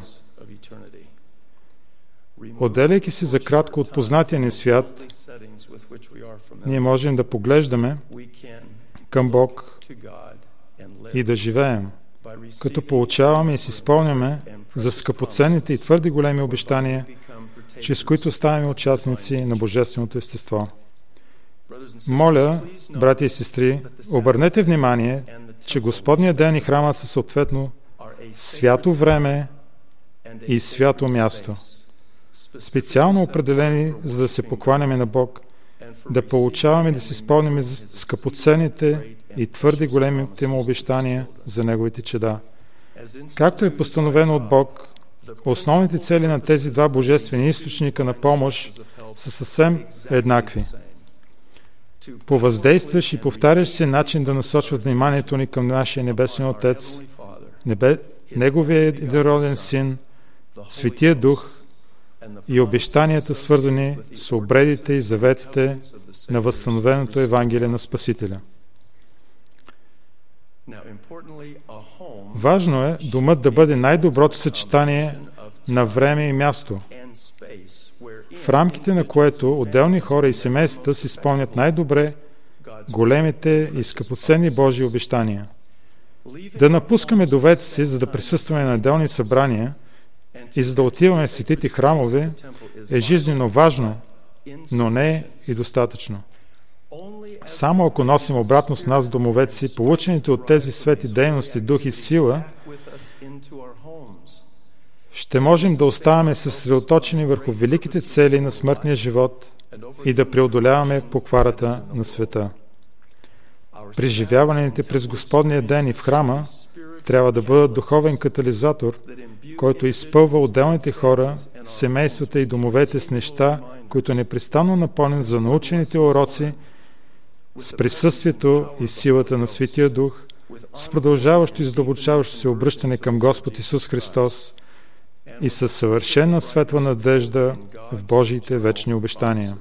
Speaker 4: Отделяйки се за кратко от познатия ни свят, ние можем да поглеждаме към Бог и да живеем, като получаваме и си спомняме за скъпоценните и твърди големи обещания, чрез които ставаме участници на Божественото естество. Моля, братя и сестри, обърнете внимание, че Господният ден и храмът са съответно свято време и свято място, специално определени, за да се покланяме на Бог, да получаваме и да си спомняме за скъпоценните и твърди големите му обещания за Неговите чеда. Както е постановено от Бог, основните цели на тези два божествени източника на помощ са съвсем еднакви. По въздействащ и повтарящ се начин да насочват вниманието ни към нашия Небесен Отец, небе, Неговия единороден Син, Светия Дух и обещанията, свързани с обредите и заветите на възстановеното Евангелие на Спасителя. Важно е домът да бъде най-доброто съчетание на време и място, в рамките на което отделни хора и семейства си спомнят най-добре големите и скъпоценни Божии обещания. Да напускаме домовете си, за да присъстваме на отделни събрания и за да отиваме в светите храмове, е жизнено важно, но не е и достатъчно. Само ако носим обратно с нас в домовете си получените от тези свети дейности, дух и сила, ще можем да оставаме съсредоточени върху великите цели на смъртния живот и да преодоляваме покварата на света. Преживяваните през Господния ден и в храма трябва да бъдат духовен катализатор, който изпълва отделните хора, семействата и домовете с неща, които непрестанно напомнят за научените уроци, с присъствието и силата на Светия Дух, с продължаващо и задълбочаващо се обръщане към Господ Исус Христос и със съвършена светла надежда в Божиите вечни обещания.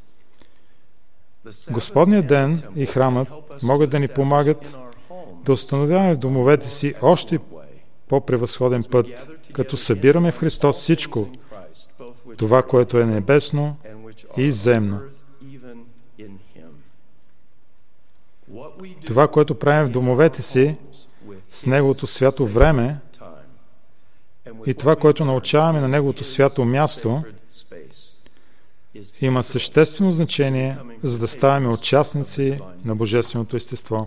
Speaker 4: Господният ден и храмът могат да ни помагат да установяваме в домовете си още по-превъзходен път, като събираме в Христос всичко, това, което е небесно и земно. Това, което правим в домовете си с Неговото свято време и това, което научаваме на Неговото свято място, има съществено значение, за да ставаме участници на Божественото естество.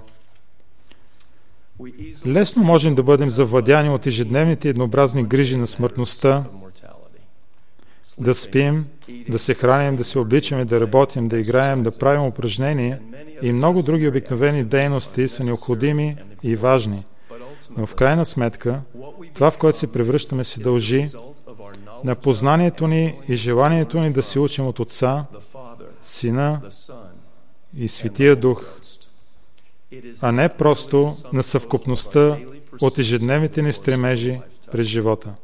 Speaker 4: Лесно можем да бъдем завладяни от ежедневните еднообразни грижи на смъртността, да спим, да се храним, да се обличаме, да работим, да играем, да правим упражнения и много други обикновени дейности са необходими и важни. Но в крайна сметка, това, в което се превръщаме, се дължи на познанието ни и желанието ни да се учим от Отца, Сина и Светия Дух, а не просто на съвкупността от ежедневните ни стремежи през живота.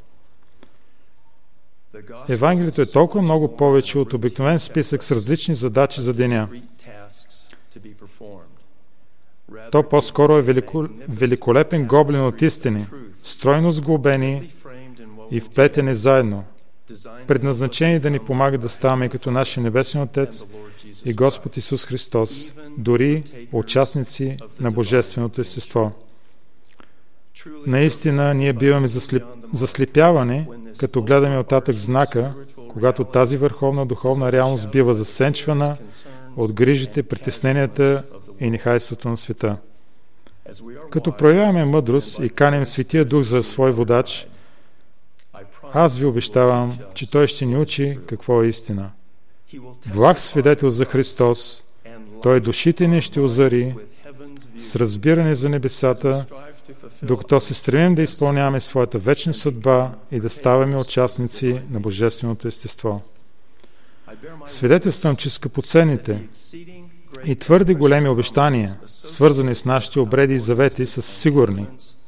Speaker 4: Евангелието е толкова много повече от обикновен списък с различни задачи за деня. То по-скоро е велико, великолепен гоблин от истини, стройно сглобени и вплетени заедно, предназначени да ни помагат да ставаме като нашия Небесен Отец и Господ Исус Христос, дори участници на Божественото естество. Наистина, ние биваме заслеп... заслепявани, като гледаме оттатък знака, когато тази върховна духовна реалност бива засенчвана от грижите, притесненията и нехайството на света. Като проявяваме мъдрост и каним Светия Дух за свой водач, аз ви обещавам, че Той ще ни учи какво е истина. Благ свидетел за Христос, Той душите ни ще озари с разбиране за небесата, докато се стремим да изпълняваме своята вечна съдба и да ставаме участници на Божественото естество. Свидетелствам, че скъпоценните и твърде големи обещания, свързани с нашите обреди и завети, са сигурни.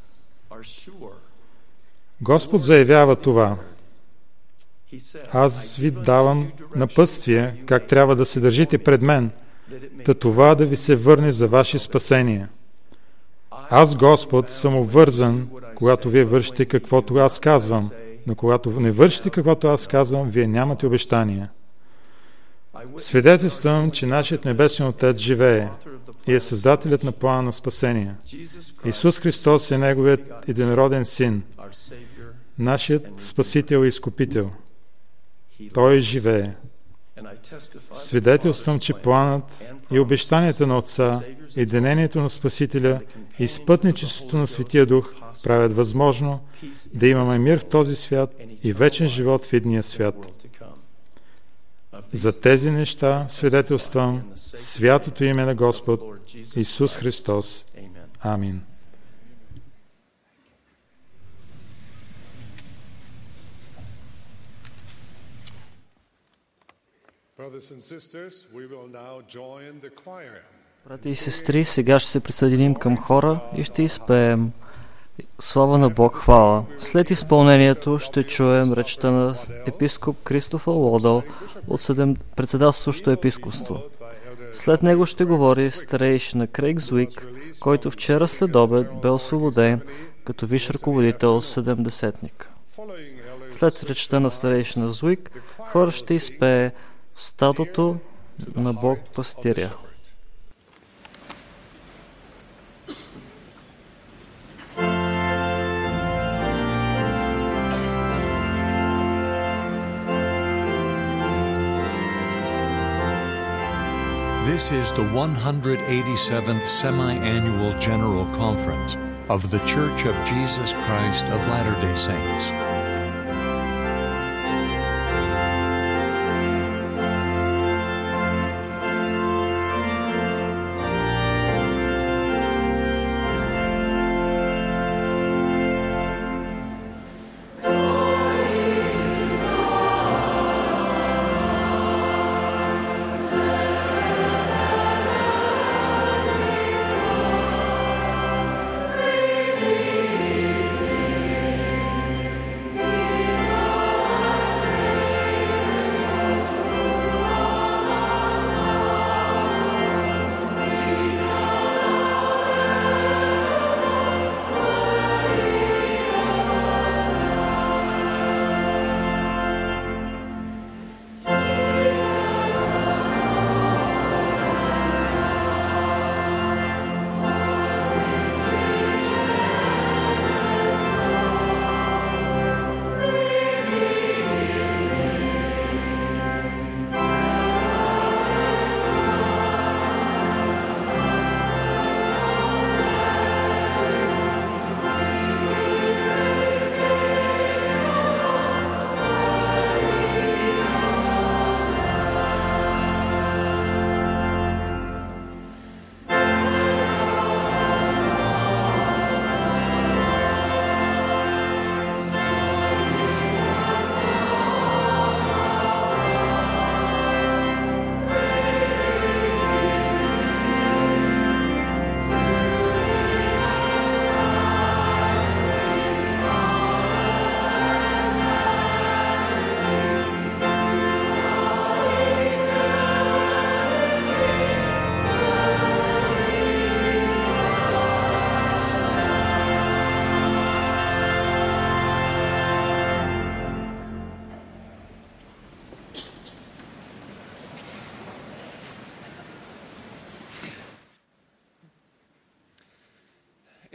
Speaker 4: Господ заявява това. Аз ви давам напътствие, как трябва да се държите пред мен, та това да ви се върне за ваше спасение. Аз, Господ, съм обвързан, когато вие вършите каквото аз казвам, но когато не вършите каквото аз казвам, вие нямате обещания. Свидетелствам, че нашият Небесен Отец живее и е Създателят на плана на спасение. Исус Христос е Неговият единороден Син, нашият Спасител и Изкупител. Той живее. Свидетелствам, че планът и обещанията на Отца, единението на Спасителя и спътничеството на Светия Дух правят възможно да имаме мир в този свят и вечен живот в идния свят. За тези неща свидетелствам святото име на Господ Исус Христос. Амин.
Speaker 2: Брати и сестри, сега ще се присъединим към хора и ще изпеем Слава на Бог, хвала. След изпълнението ще чуем речта на епископ Кристофър Лодъл от седем... председателството епископство. След него ще говори старейшина Крейг Зуик, който вчера след обед бе освободен като висш ръководител седемдесетник. След речта на старейшина Зуик, хора ще изпее в стадото на Бог пастиря.
Speaker 5: This is the one hundred eighty-seventh Semi-Annual General Conference of the Church of Jesus Christ of Latter-day Saints.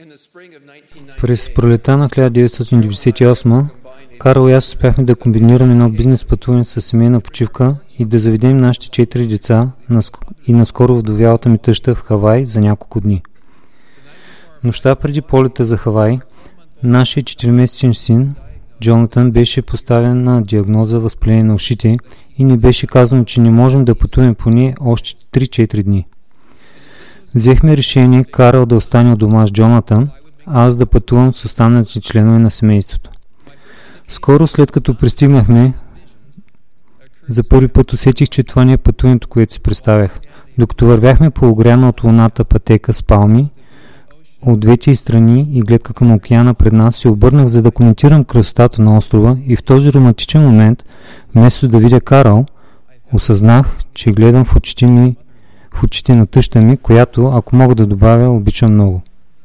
Speaker 1: През пролета на хиляда деветстотин деветдесет и осма Карл и аз успяхме да комбинираме едно бизнес пътуване с семейна почивка и да заведем нашите четири деца и наскоро вдовялата ми тъща в Хавай за няколко дни. Нощта преди полета за Хавай, нашия четиримесечен син Джонатан беше поставен на диагноза възпаление на ушите и ни беше казано, че не можем да пътуваме поне още три-четири дни. Взехме решение Карл да остане от дома с Джонатан, а аз да пътувам с останалите членове на семейството. Скоро след като пристигнахме, за първи път усетих, че това не е пътуването, което си представях. Докато вървяхме по огряна от луната пътека с палми, от двете страни и гледка към океана пред нас, се обърнах, за да коментирам красотата на острова, и в този романтичен момент, вместо да видя Карл, осъзнах, че гледам в очите ми, в очите на тъща ми, която, ако мога да добавя, обичам много.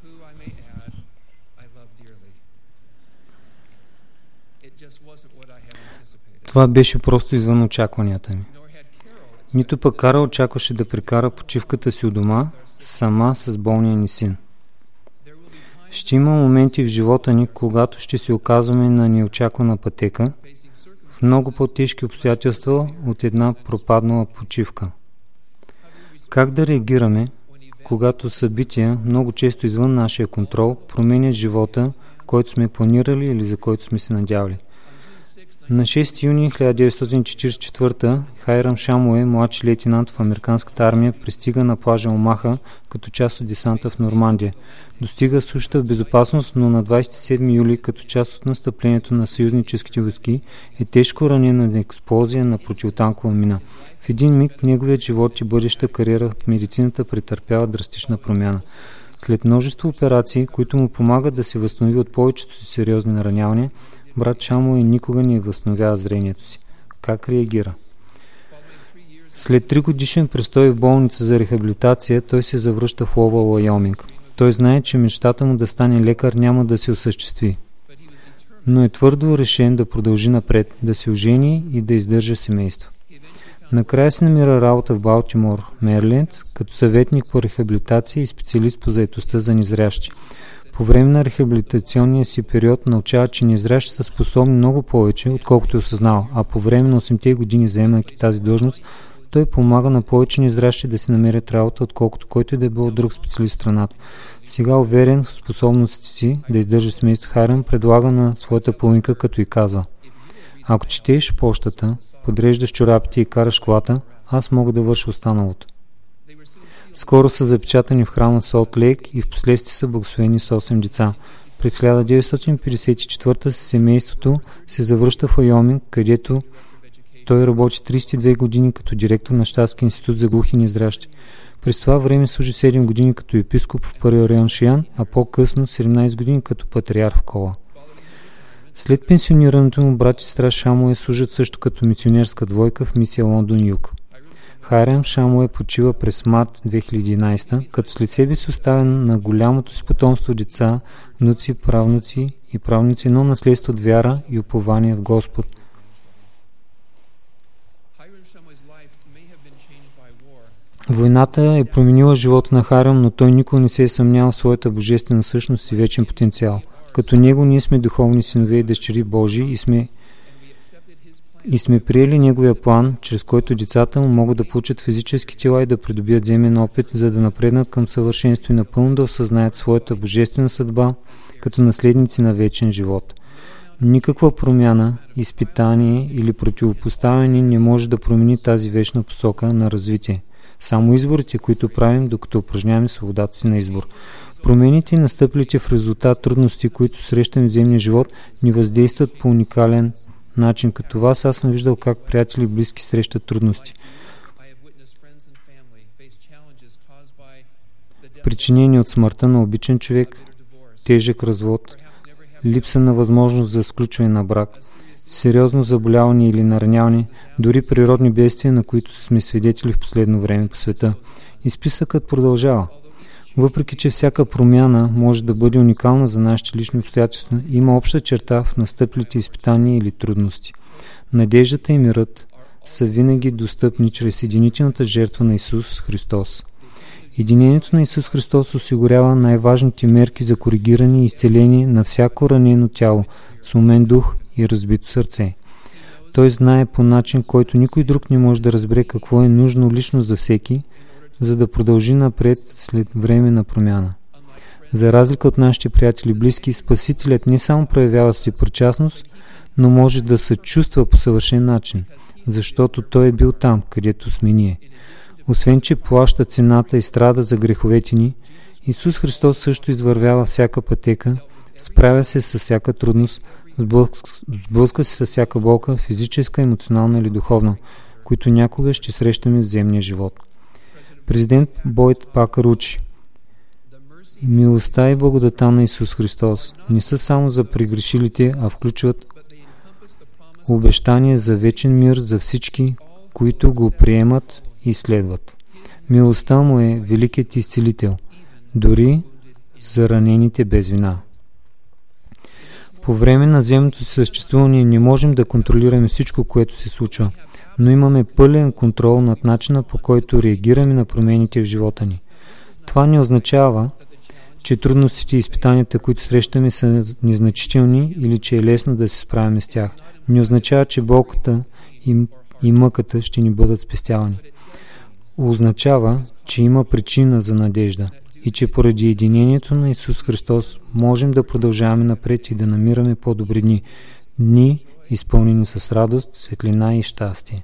Speaker 1: Това беше просто извън очакванията ми. Нито пък Карл очакваше да прекара почивката си у дома, сама с болния ни син. Ще има моменти в живота ни, когато ще се оказваме на неочаквана пътека, в много по-тежки обстоятелства от една пропаднала почивка. Как да реагираме, когато събития, много често извън нашия контрол, променят живота, който сме планирали или за който сме се надявали? На шести юни хиляда деветстотин четиридесет и четвърта Хайрам Шамуе, младши лейтенант в американската армия, пристига на плажа Омаха като част от десанта в Нормандия. Достига сушата в безопасност, но на двадесет и седми юли, като част от настъплението на съюзническите войски, е тежко ранен от експлозия на противотанкова мина. В един миг неговият живот и бъдеща кариера в медицината претърпява драстична промяна. След множество операции, които му помагат да се възстанови от повечето си сериозни наранявания, брат Шамуе никога не възстановява зрението си. Как реагира? След три годишен престой в болница за рехабилитация, той се завръща в Ловъл, Уайоминг. Той знае, че мечтата му да стане лекар няма да се осъществи. Но е твърдо решен да продължи напред, да се ожени и да издържа семейство. Накрая се намира работа в Балтимор, Мериленд, като съветник по рехабилитация и специалист по заетостта за незрящи. По време на рехабилитационния си период научава, че незрящи са способни много повече, отколкото е осъзнал, а по време на осемте години, заемайки тази длъжност, той помага на повече незрящи да си намерят работа, отколкото който и да е бил друг специалист в страната. Сега, уверен в способностите си да издържа семейство, Хайрам предлага на своята половинка, като й казва: ако четеш пощата, подреждаш чорапите и караш колата, аз мога да върша останалото. Скоро са запечатани в храма Солт Лейк и в последствие са благословени с осем деца. През хиляда деветстотин петдесет и четвърта семейството се завръща в Уайоминг, където той работи тридесет и две години като директор на Щатски институт за глухи и незрящи. През това време служи седем години като епископ в първия район Шиян, а по-късно седемнадесет години като патриарх в Кола. След пенсионирането му брат и сестра Шамуе служат също като мисионерска двойка в мисия Лондон Юг. Хайрам Шамуе почива през март две хиляди и единадесета, като след себе си оставя на голямото си потомство деца, внуци, правнуци и правници, но наследство от вяра и упование в Господ. Войната е променила живота на Хайрам, но той никога не се е съмнял в своята божествена същност и вечен потенциал. Като него ние сме духовни синове и дъщери Божии и сме и сме приели неговия план, чрез който децата му могат да получат физически тела и да придобият земен опит, за да напреднат към съвършенство и напълно да осъзнаят своята божествена съдба като наследници на вечен живот. Никаква промяна, изпитание или противопоставяне не може да промени тази вечна посока на развитие. Само изборите, които правим, докато упражняваме свободата си на избор. Промените и настъплите в резултат трудности, които срещаме в земния живот, ни въздействат по уникален начин. Като вас аз съм виждал как приятели и близки срещат трудности, причинени от смъртта на обичан човек, тежък развод, липса на възможност за сключване на брак, сериозно заболяване или нараняване, дори природни бедствия, на които сме свидетели в последно време по света. И списъкът продължава. Въпреки че всяка промяна може да бъде уникална за нашите лични обстоятелства, има обща черта в настъплите изпитания или трудности. Надеждата и мирът са винаги достъпни чрез единителната жертва на Исус Христос. Единението на Исус Христос осигурява най-важните мерки за коригиране и изцеление на всяко ранено тяло, сумен дух и разбито сърце. Той знае по начин, който никой друг не може да разбере какво е нужно лично за всеки, за да продължи напред след време на промяна. За разлика от нашите приятели близки, Спасителят не само проявява съпричастност, но може да се чувства по съвършен начин, защото Той е бил там, където сме ние. Освен, че плаща цената и страда за греховете ни, Исус Христос също извървява всяка пътека, справя се с всяка трудност, сблъска се с всяка болка, физическа, емоционална или духовна, които някога ще срещаме в земния живот. Президент Бойд Пакър учи: милостта и благодата на Исус Христос не са само за прегрешилите, а включват обещание за вечен мир за всички, които го приемат и следват. Милостта му е великият изцелител, дори за ранените без вина. По време на земното си съществуване не можем да контролираме всичко, което се случва, но имаме пълен контрол над начина, по който реагираме на промените в живота ни. Това не означава, че трудностите и изпитанията, които срещаме, са незначителни или че е лесно да се справим с тях. Не означава, че болката и, и мъката ще ни бъдат спестявани. Означава, че има причина за надежда и че поради единението на Исус Христос можем да продължаваме напред и да намираме по-добри дни, дни изпълнени с радост, светлина и щастие.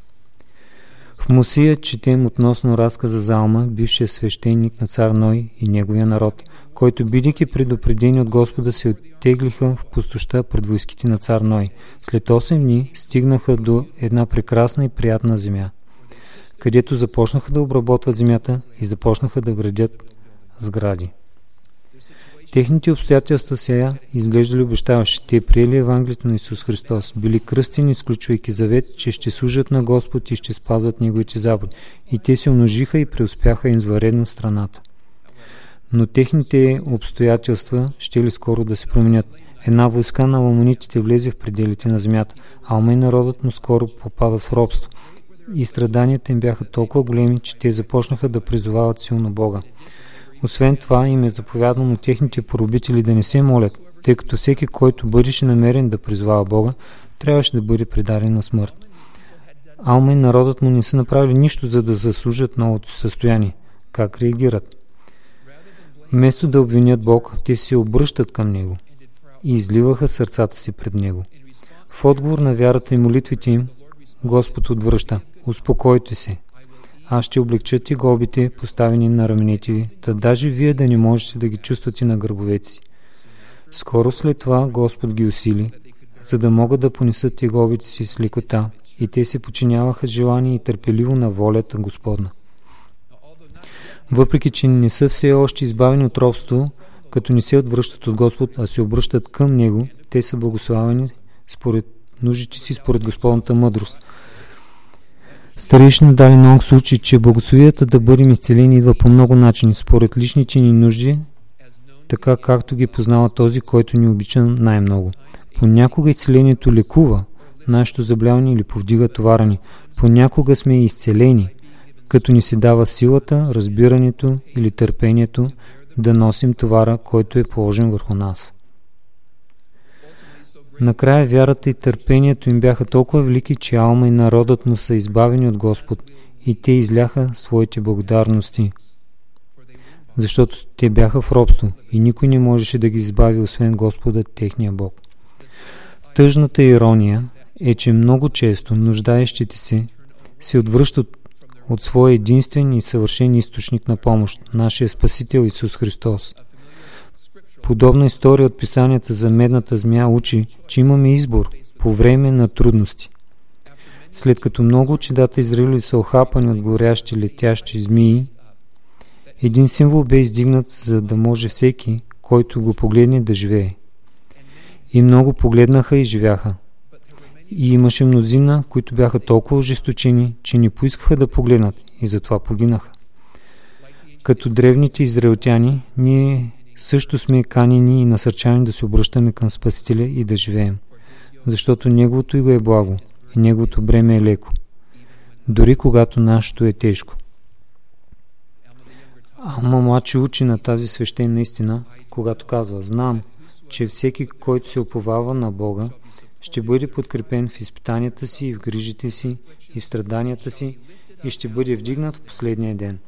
Speaker 1: В Мусия четем относно разказа за Алма, бившия свещеник на цар Ной и неговия народ, който, бидейки предупредени от Господа, се оттеглиха в пустоща пред войските на цар Ной. След осем дни стигнаха до една прекрасна и приятна земя, където започнаха да обработват земята и започнаха да градят сгради. Техните обстоятелства сега изглеждали обещаващи. Те приели Евангелието на Исус Христос, били кръстени, изключвайки завет, че ще служат на Господ и ще спазват Неговите заповеди. И те се умножиха и преуспяха извънредно в страната. Но техните обстоятелства ще ли скоро да се променят. Една войска на ламонитите влезе в пределите на земята. Алма и народът му скоро попадат в робство. И страданията им бяха толкова големи, че те започнаха да призовават силно Бога. Освен това, им е заповядано на техните поробители да не се молят, тъй като всеки, който бъдеше намерен да призовава Бога, трябваше да бъде предаден на смърт. Алма и народът му не са направили нищо, за да заслужат новото състояние. Как реагират? Вместо да обвинят Бог, те се обръщат към Него и изливаха сърцата си пред Него. В отговор на вярата и молитвите им, Господ отвръща: успокойте се. Аз ще облегча ти глобите, поставени на раменете ви, та даже вие да не можете да ги чувствате на гърбовете си. Скоро след това Господ ги усили, за да могат да понесат ти глобите си с лекота, и те се подчиняваха желание и търпеливо на волята Господна. Въпреки че не са все още избавени от робство, като не се отвръщат от Господ, а се обръщат към Него, те са благославени според нуждите си, според Господната мъдрост. Старейшина Дали Нонг случи, че благословията да бъдем изцелени идва по много начини, според личните ни нужди, така както ги познава този, който ни обича най-много. Понякога изцелението лекува нашето заболяване или повдига товара ни. Понякога сме изцелени, като ни се дава силата, разбирането или търпението да носим товара, който е положен върху нас. Накрая вярата и търпението им бяха толкова велики, че Алма и народът му са избавени от Господ и те изляха своите благодарности, защото те бяха в робство и никой не можеше да ги избави, освен Господа, техния Бог. Тъжната ирония е, че много често нуждаещите се се отвръщат от своя единствен и съвършен източник на помощ, нашия Спасител Исус Христос. Подобна история от писанията за медната змия учи, че имаме избор по време на трудности. След като много от чедата Израили са охапани от горящи летящи змии, един символ бе издигнат, за да може всеки, който го погледне, да живее. И много погледнаха и живяха. И имаше мнозина, които бяха толкова ожесточени, че не поискаха да погледнат и затова погинаха. Като древните израелтяни, ние също сме канени и насърчани да се обръщаме към Спасителя и да живеем, защото Неговото иго е благо и Неговото бреме е леко, дори когато нашето е тежко. Алма Мачи учи на тази свещена истина, когато казва: знам, че всеки, който се уповава на Бога, ще бъде подкрепен в изпитанията си и в грижите си и в страданията си и ще бъде вдигнат в последния ден.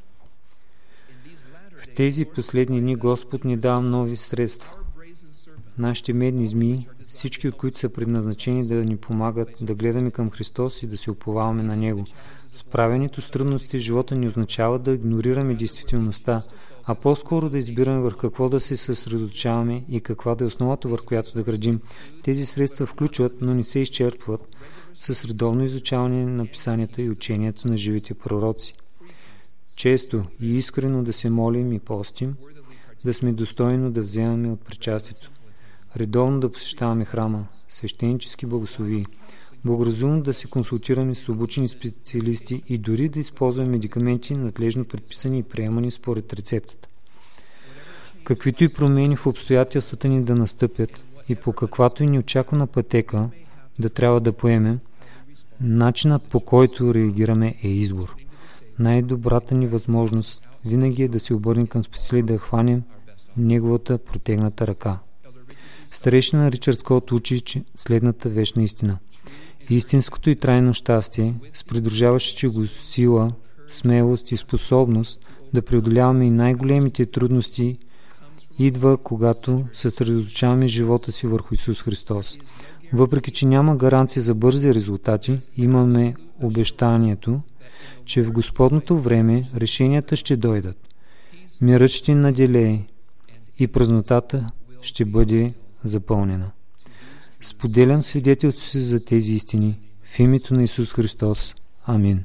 Speaker 1: В тези последни дни Господ ни дава нови средства. Нашите медни змии, всички от които са предназначени да ни помагат да гледаме към Христос и да се уповаваме на Него. Справянето с трудности в живота ни означава да игнорираме действителността, а по-скоро да избираме върху какво да се съсредоточаваме и каква да е основата, върху която да градим. Тези средства включват, но не се изчерпват, с редовно изучаване на писанията и учението на живите пророци. Често и искрено да се молим и постим, да сме достойно да вземаме от причастието. Редовно да посещаваме храма, свещенически благословии, благоразумно да се консултираме с обучени специалисти и дори да използваме медикаменти, надлежно предписани и приемани според рецептата. Каквито и промени в обстоятелствата ни да настъпят и по каквато и неочаквана пътека да трябва да поемем, начинът, по който реагираме, е избор. Най-добрата ни възможност винаги е да се обърнем към спасителя и да хванем неговата протегната ръка. Старейшина Ричард Скот учи следната вечна истина. Истинското и трайно щастие, с придружаващите го сила, смелост и способност да преодоляваме и най-големите трудности, идва, когато съсредоточаваме живота си върху Исус Христос. Въпреки че няма гаранция за бързи резултати, имаме обещанието, че в Господното време решенията ще дойдат. Мирът ще наделее и празнотата ще бъде запълнена. Споделям свидетелството си за тези истини в името на Исус Христос. Амин.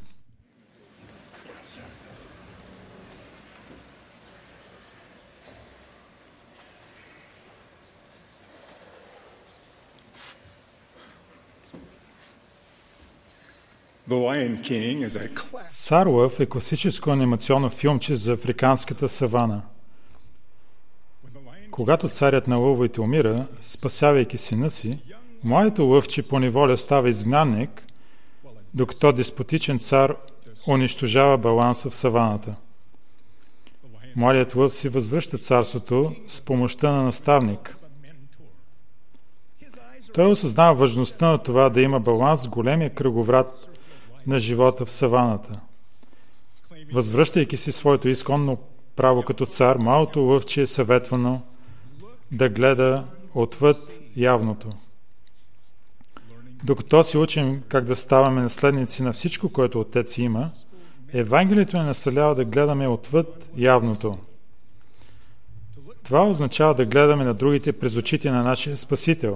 Speaker 4: Цар Лъв е класическо анимационно филмче за африканската савана. Когато царят на лъвовете умира, спасявайки сина си, младото лъвче по неволя става изгнанник, докато деспотичен цар унищожава баланса в саваната. Младият лъв си възвръща царството с помощта на наставник. Той осъзнава важността на това да има баланс с големия кръговрат на живота в саваната. Възвръщайки си своето изконно право като цар, малото лъвче е съветвано да гледа отвъд явното. Докато си учим как да ставаме наследници на всичко, което Отец има, Евангелието ни наставлява да гледаме отвъд явното. Това означава да гледаме на другите през очите на нашия Спасител.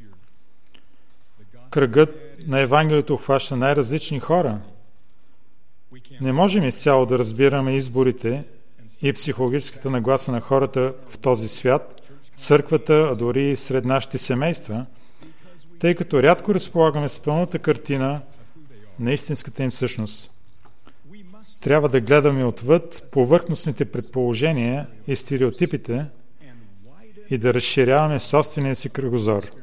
Speaker 4: Кръгът на Евангелието обхваща най-различни хора. Не можем изцяло да разбираме изборите и психологическата нагласа на хората в този свят, църквата, а дори и сред нашите семейства, тъй като рядко разполагаме с пълната картина на истинската им същност. Трябва да гледаме отвъд повърхностните предположения и стереотипите и да разширяваме собствения си кръгозор.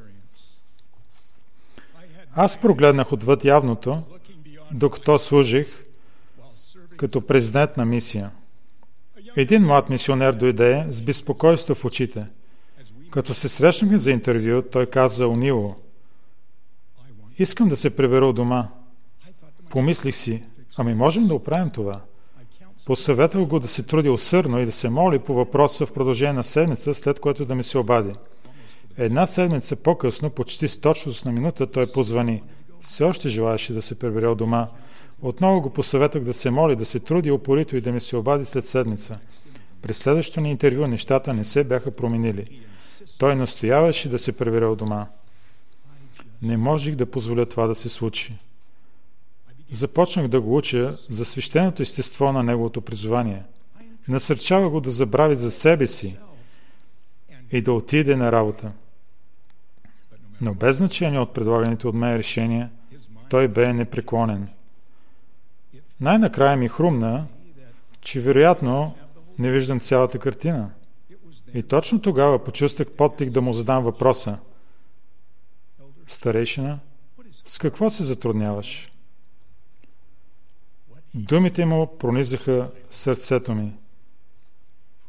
Speaker 4: Аз прогледнах отвъд явното, докато служих като президент на мисия. Един млад мисионер дойде с безпокойство в очите. Като се срещнахме за интервю, той каза унило: искам да се прибера у дома. Помислих си, ами можем да оправим това. Посъветвах го да се труди усърдно и да се моли по въпроса в продължение на седмица, след което да ми се обади. Една седмица по-късно, почти с точност на минута, той позвани. Все още желаеше да се прибере у дома. Отново го посъветвах да се моли, да се труди упорито и да ми се обади след седмица. През следващото ни интервю нещата не се бяха променили. Той настояваше да се прибере у дома. Не можех да позволя това да се случи. Започнах да го уча за свещеното естество на неговото призвание. Насърчава го да забрави за себе си и да отиде на работа. Но без значение от предлаганите от мен решения, той бе непреклонен. Най-накрая ми хрумна, че вероятно не виждам цялата картина. И точно тогава почувствах подтик да му задам въпроса: старейшина, с какво се затрудняваш? Думите му пронизаха сърцето ми.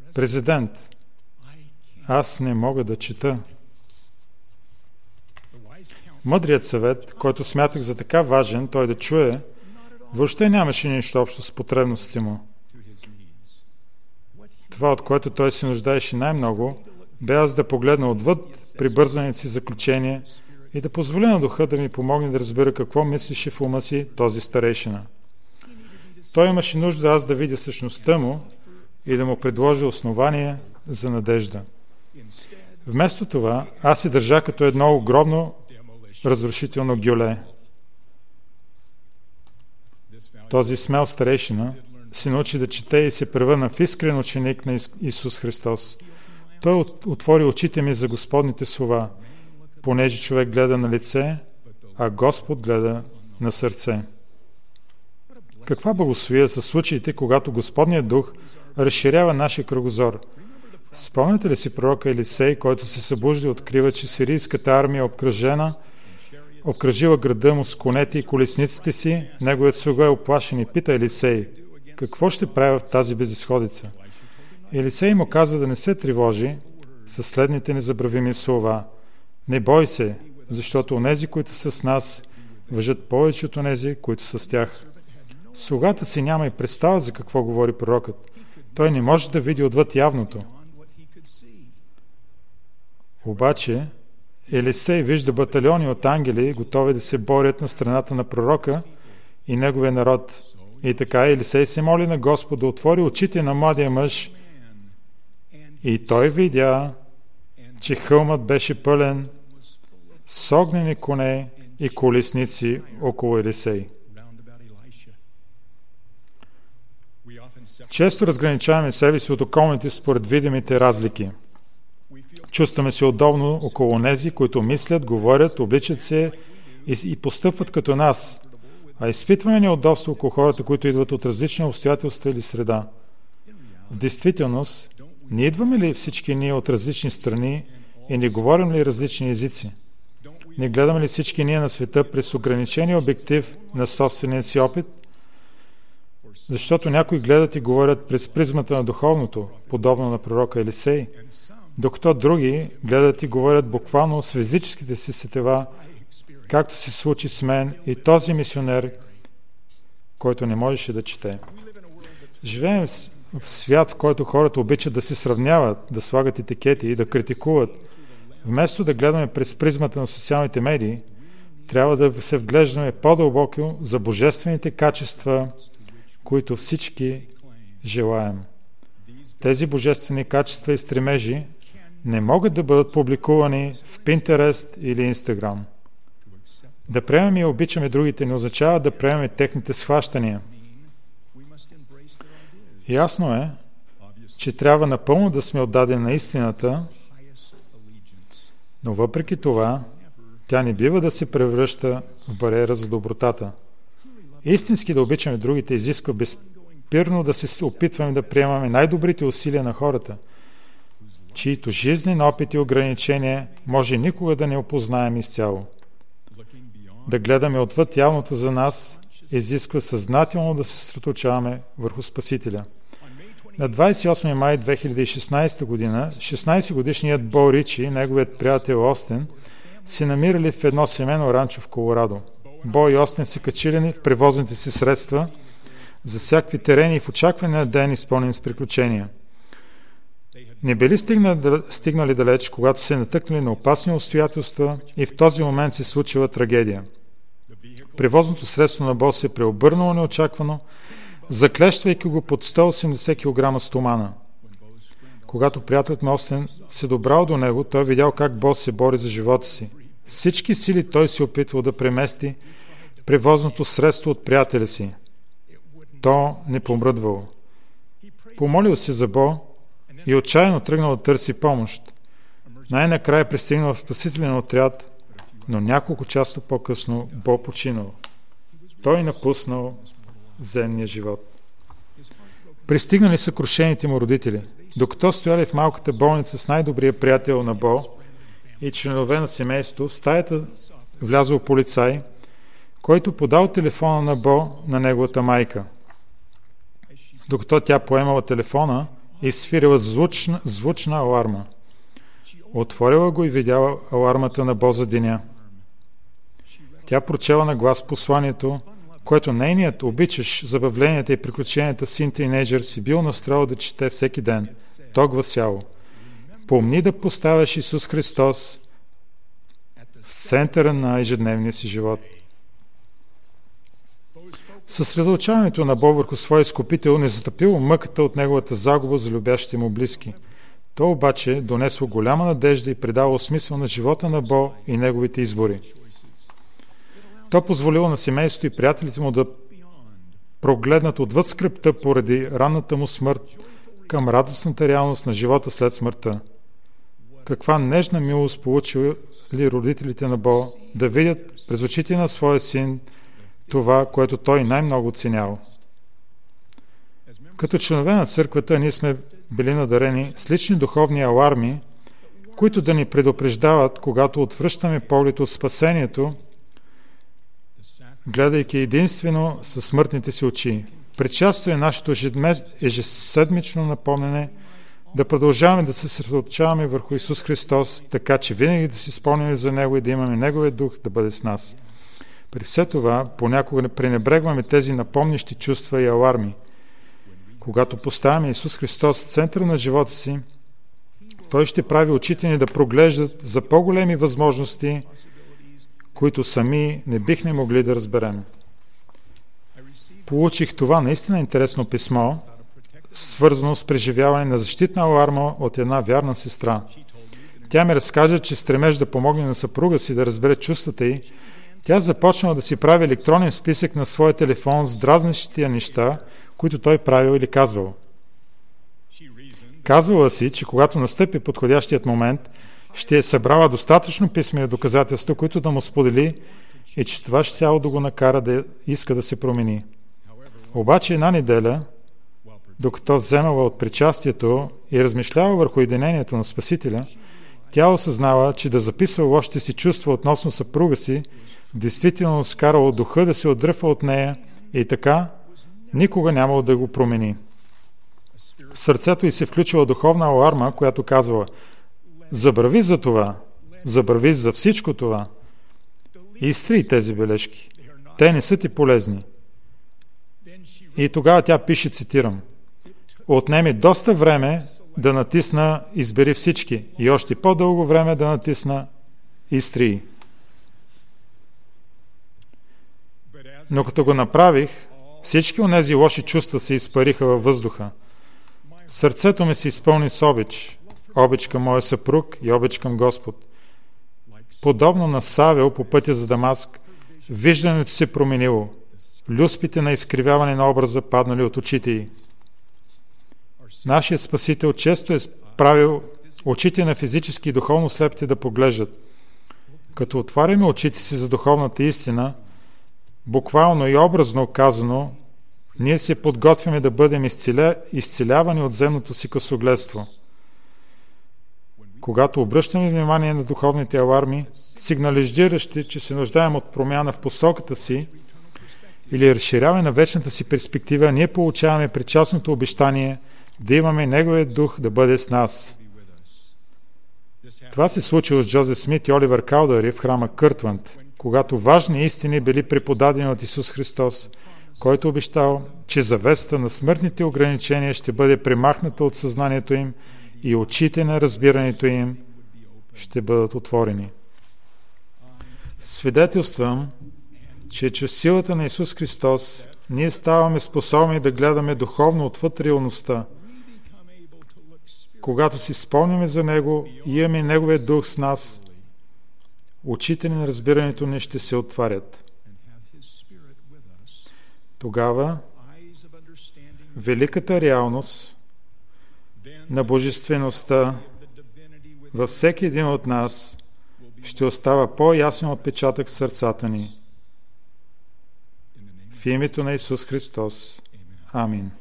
Speaker 4: президент. Аз не мога да чета. Мъдрият съвет, който смятах за така важен той да чуе, въобще нямаше нищо общо с потребностите му. Това, от което той се нуждаеше най-много, бе аз да погледна отвъд прибързаните си заключения и да позволя на духа да ми помогне да разбера какво мислеше в ума си този старейшина. Той имаше нужда аз да видя същността му и да му предложа основание за надежда. Вместо това, аз се държа като едно огромно разрушително гюле. Този смел старейшина се научи да чете и се превърна в искрен ученик на Исус Христос. Той отвори очите ми за Господните слова, понеже човек гледа на лице, а Господ гледа на сърце. Каква благословия са случаите, когато Господният дух разширява нашия кръгозор? Спомняте ли си пророка Елисей, който се събужда и открива, че сирийската армия е обкръжена, обкръжила града му с конете и колесниците си, неговият слуга е оплашен и пита Елисей, какво ще прави в тази безизходица? Елисей му казва да не се тревожи със следните незабравими слова. Не бой се, защото онези, които са с нас, важат повече от онези, които са с тях. Слугата си няма и представа за какво говори пророкът. Той не може да види отвъд явното. Обаче, Елисей вижда батальони от ангели, готови да се борят на страната на пророка и неговия народ. И така Елисей се моли на Господ да отвори очите на младия мъж и той видя, че хълмът беше пълен с огнени коне и колесници около Елисей. Често разграничаваме себе си от околните според видимите разлики. Чувстваме се удобно около нези, които мислят, говорят, обличат се и, и постъпват като нас, а изпитваме неудобство около хората, които идват от различни обстоятелства или среда. В действителност, не идваме ли всички ние от различни страни и не говорим ли различни езици? Не гледаме ли всички ние на света през ограничения обектив на собствения си опит? Защото някои гледат и говорят през призмата на духовното, подобно на пророка Елисей, докато други гледат и говорят буквално с физическите си сетива, както се случи с мен и този мисионер, който не можеше да чете. Живеем в свят, в който хората обичат да се сравняват, да слагат етикети и да критикуват. Вместо да гледаме през призмата на социалните медии, трябва да се вглеждаме по-дълбоко за божествените качества, които всички желаем. Тези божествени качества и стремежи не могат да бъдат публикувани в Pinterest или Instagram. Да приемем и обичаме другите не означава да приемем техните схващания. Ясно е, че трябва напълно да сме отдадени на истината, но въпреки това, тя не бива да се превръща в бариера за добротата. Истински да обичаме другите изисква безспирно да се опитваме да приемаме най-добрите усилия на хората, чието жизнен опит и ограничения може никога да не опознаем изцяло. Да гледаме отвъд явното за нас изисква съзнателно да се съсредоточаваме върху Спасителя. На двадесет и осми май две хиляди и шестнадесета година шестнадесетгодишният Бо Ричи и неговият приятел Остин се намирали в едно семейно ранчо в Колорадо. Бо и Остин се качили в превозните си средства за всякакви терени и в очакване на ден изпълнен с приключения. Не били стигнали, стигнали далеч, когато се натъкнали на опасни обстоятелства и в този момент се случила трагедия. Превозното средство на Бо се преобърнало неочаквано, заклещвайки го под сто и осемдесет килограма стомана. Когато приятелът на Остин се добрал до него, той видял как Бо се бори за живота си. Всички сили той се опитвал да премести превозното средство от приятеля си. То не помръдвало. Помолил се за Бо и отчаяно тръгнал да търси помощ. Най-накрая пристигнал в спасителен отряд, но няколко часа по-късно Бо починал. Той напуснал земния живот. Пристигнали съкрушените му родители. Докато стояли в малката болница с най-добрия приятел на Бо и членове на семейство, в стаята влязъл полицай, който подал телефона на Бо на неговата майка. Докато тя поемала телефона и свирила звучна, звучна аларма. Отворила го и видяла алармата на Божа деня. Тя прочела на глас посланието, което нейният обичаш забавленията и приключенията син тинейджър си бил настроил да чете всеки ден. То гласяло: помни да поставяш Исус Христос в центъра на ежедневния си живот. Съсредоточаването на Бог върху своя изкупител не затъпило мъката от неговата загуба за любящите му близки. То обаче донесло голяма надежда и придало смисъл на живота на Бог и неговите избори. То позволило на семейството и приятелите му да прогледнат отвъд скръбта поради ранната му смърт към радостната реалност на живота след смъртта. Каква нежна милост получили родителите на Бог да видят през очите на своя син това, което той най-много оценял. Като членове на църквата ние сме били надарени с лични духовни аларми, които да ни предупреждават, когато отвръщаме поглед от спасението, гледайки единствено със смъртните си очи. Причастие е нашето ежеседмично напомнене да продължаваме да се съсредоточаваме върху Исус Христос, така че винаги да си спомняме за Него и да имаме Неговия дух да бъде с нас. При все това, понякога не пренебрегваме тези напомнящи чувства и аларми. Когато поставяме Исус Христос в центъра на живота си, Той ще прави очите ни да проглеждат за по-големи възможности, които сами не бихме могли да разберем. Получих това наистина интересно писмо, свързано с преживяване на защитна аларма от една вярна сестра. Тя ми разкаже, че в стремеж да помогне на съпруга си да разбере чувствата й, тя започнала да си прави електронен списък на своя телефон с дразнещите неща, които той правил или казвал. Казвала си, че когато настъпи подходящият момент, ще е събрала достатъчно писмени доказателства, които да му сподели и че това ще цяло да го накара да иска да се промени. Обаче една неделя, докато вземала от причастието и размишлява върху единението на Спасителя, тя осъзнава, че да записва лошите си чувства относно съпруга си, действително скарало духа да се отдръпва от нея и така никога нямало да го промени. В сърцето й се включила духовна аларма, която казвала: забрави за това, забрави за всичко това и изтри тези бележки. Те не са ти полезни. И тогава тя пише, цитирам: отнеми доста време да натисна избери всички и още по-дълго време да натисна изтри. Но като го направих, всички онези лоши чувства се изпариха във въздуха. Сърцето ми се изпълни с обич, обич към моя съпруг и обич към Господ. Подобно на Савел по пътя за Дамаск, виждането се променило. Люспите на изкривяване на образа паднали от очите й. Нашият Спасител често е правил очите на физически и духовно слепите да поглеждат. Като отваряме очите си за духовната истина, буквално и образно казано, ние се подготвяме да бъдем изцеля... изцелявани от земното си късогледство. Когато обръщаме внимание на духовните аларми, сигнализиращи, че се нуждаем от промяна в посоката си или разширяване на вечната си перспектива, ние получаваме причастното обещание да имаме Неговия дух да бъде с нас. Това се случило с Джозеф Смит и Оливер Калдари в храма Къртланд, когато важни истини били преподадени от Исус Христос, който обещал, че завесата на смъртните ограничения ще бъде премахната от съзнанието им и очите на разбирането им ще бъдат отворени. Свидетелствам, че чрез силата на Исус Христос ние ставаме способни да гледаме духовно отвъд реалността. Когато си спомняме за Него и имаме Неговия дух с нас, очите на разбирането ни ще се отварят. Тогава великата реалност на божествеността във всеки един от нас ще остава по-ясен отпечатък в сърцата ни. В името на Исус Христос. Амин.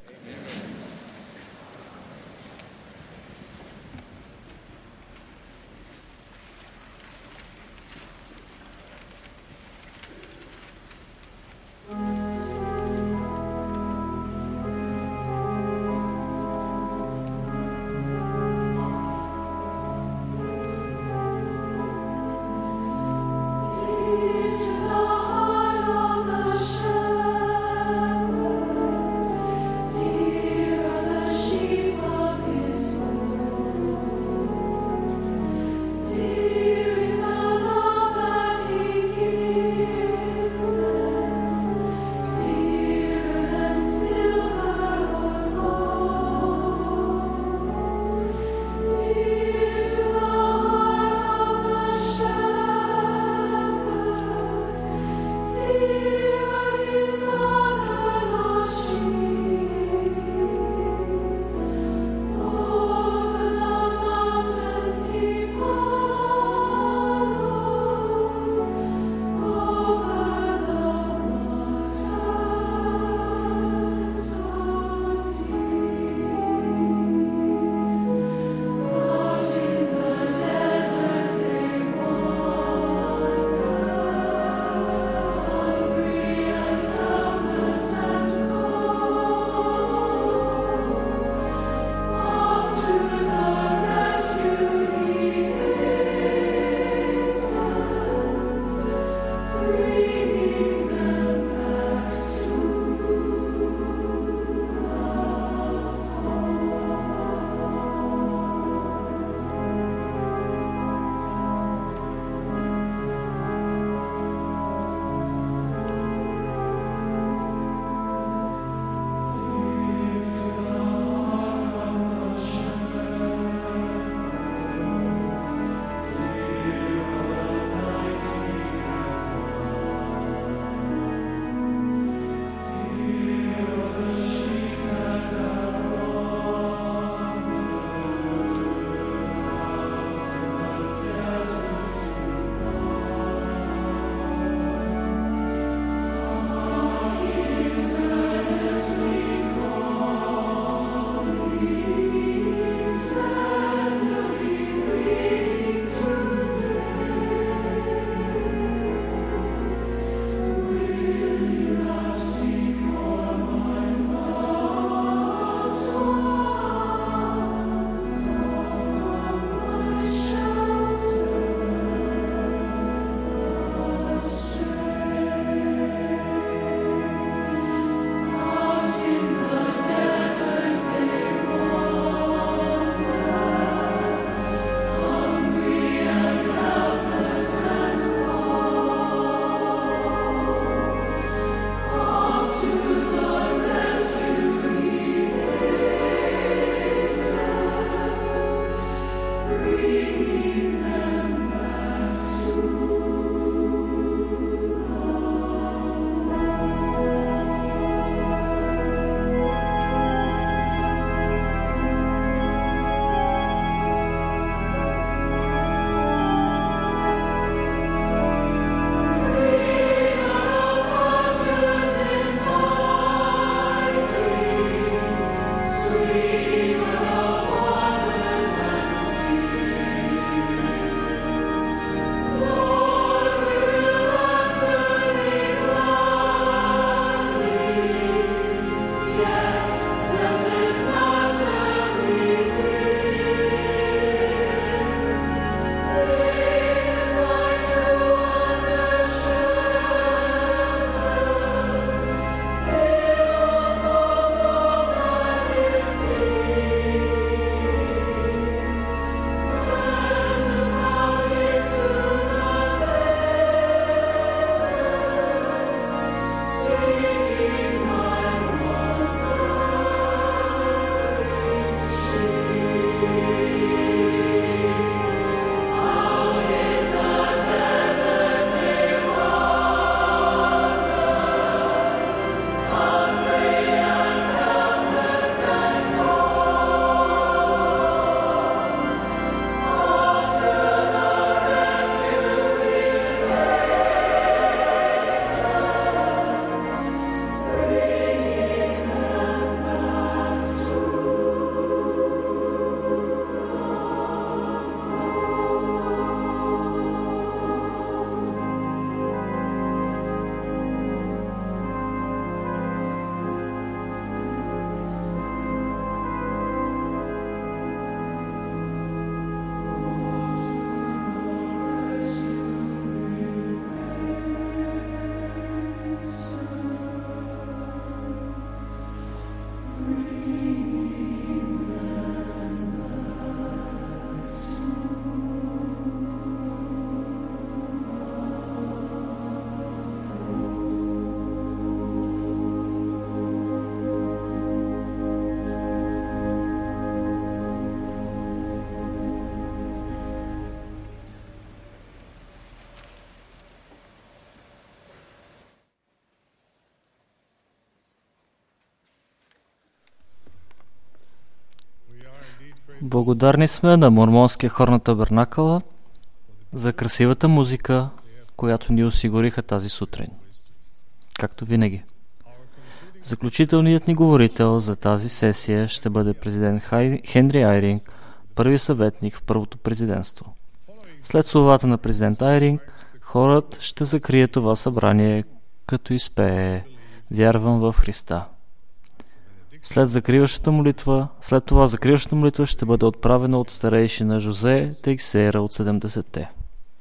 Speaker 2: Благодарни сме на Мормонския хор на Табернакъла за красивата музика, която ни осигуриха тази сутрин. Както винаги. Заключителният ни говорител за тази сесия ще бъде президент Хай... Хенри Айринг, първи съветник в първото президентство. След словата на президент Айринг, хорът ще закрие това събрание, като изпее "Вярвам в Христа". След закриващата молитва, след това закриващата молитва ще бъде отправена от старейшина Жозе Тейксейра от седемдесетте.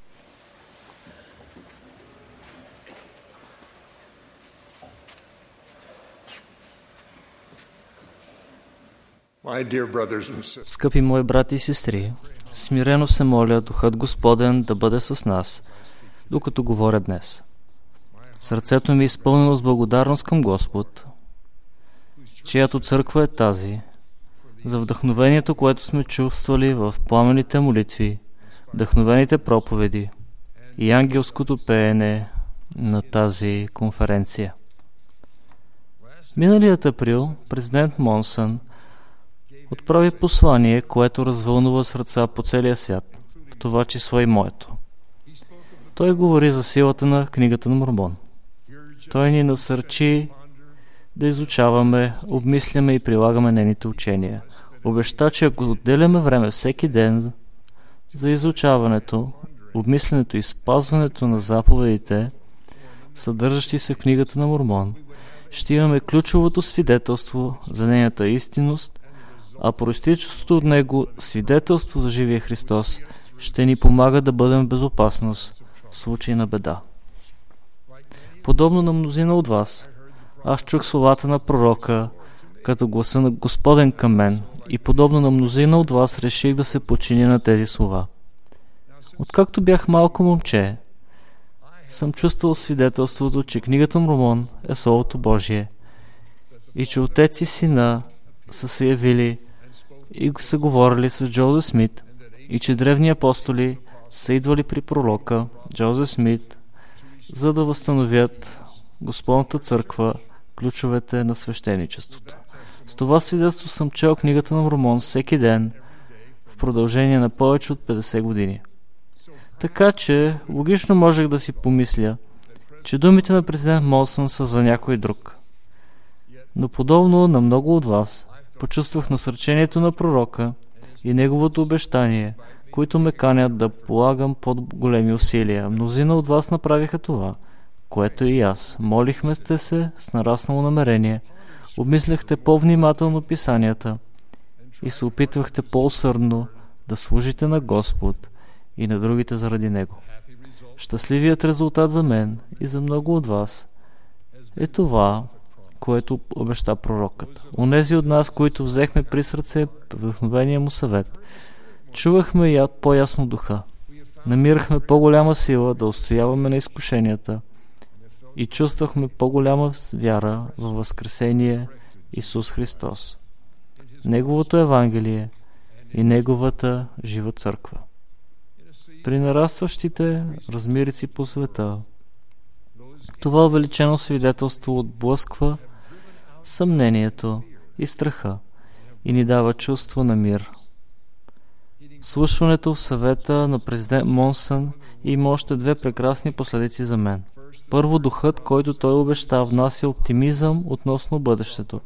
Speaker 2: Скъпи мои брати и сестри, смирено се моля Духът Господен да бъде с нас, докато говоря днес. Сърцето ми е изпълнено с благодарност към Господ, чиято църква е тази, за вдъхновението, което сме чувствали в пламените молитви, вдъхновените проповеди и ангелското пеене на тази конференция. Миналият април президент Монсън отправи послание, което развълнува сърца по целия свят, в това число и моето. Той говори за силата на книгата на Мормон. Той ни насърчи да изучаваме, обмисляме и прилагаме нейните учения. Обеща, че ако отделяме време всеки ден за изучаването, обмисленето и спазването на заповедите, съдържащи се в книгата на Мормон, ще имаме ключовото свидетелство за нейната истинност, а проистичащото от него свидетелство за живия Христос ще ни помага да бъдем в безопасност в случай на беда. Подобно на мнозина от вас, аз чух словата на пророка като гласа на Господен към мен и подобно на мнозина от вас реших да се подчиня на тези слова. Откакто бях малко момче, съм чувствал свидетелството, че книгата Мормон е Словото Божие и че отец и сина са се явили и са говорили с Джозеф Смит и че древни апостоли са идвали при пророка Джозеф Смит, за да възстановят Господната църква, ключовете на свещеничеството. С това свидетелство съм чел книгата на Мормон всеки ден в продължение на повече от петдесет години. Така че логично можех да си помисля, че думите на президент Монсън са за някой друг. Но подобно на много от вас, почувствах насърчението на пророка и неговото обещание, които ме канят да полагам по-големи усилия. Мнозина от вас направиха това, което и аз. Молихме сте се с нараснало намерение, обмисляхте по-внимателно писанията и се опитвахте по-усърдно да служите на Господ и на другите заради Него. Щастливият резултат за мен и за много от вас е това, което обеща пророкът. Онези от нас, които взехме при сърце вдъхновения му съвет, чувахме я по-ясно духа. Намирахме по-голяма сила да устояваме на изкушенията и чувствахме по-голяма вяра във възкресение Исус Христос, Неговото Евангелие и Неговата жива църква. При нарастващите размерици по света, това увеличено свидетелство отблъсква съмнението и страха и ни дава чувство на мир. Слушването в съвета на президент Монсън има още две прекрасни последици за мен. Първо, духът, който той обеща, внася оптимизъм относно бъдещето.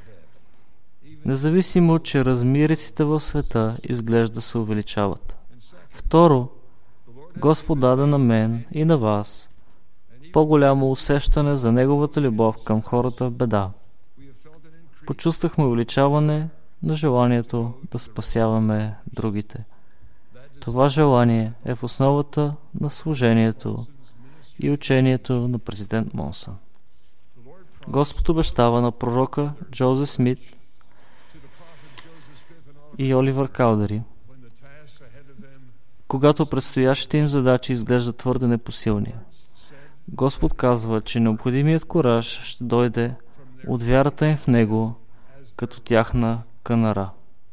Speaker 2: Независимо, че размериците в света изглежда се увеличават. Второ, Господ даде на мен и на вас по-голямо усещане за Неговата любов към хората в беда. Почувствахме увеличаване на желанието да спасяваме другите. Това желание е в основата на служението и учението на президент Монсън. Господ обещава на пророка Джозеф Смит и Оливър Калдери, когато предстоящите им задачи изглеждат твърде непосилни. Господ казва, че необходимият кураж ще дойде от вярата им в Него, като тяхна канара.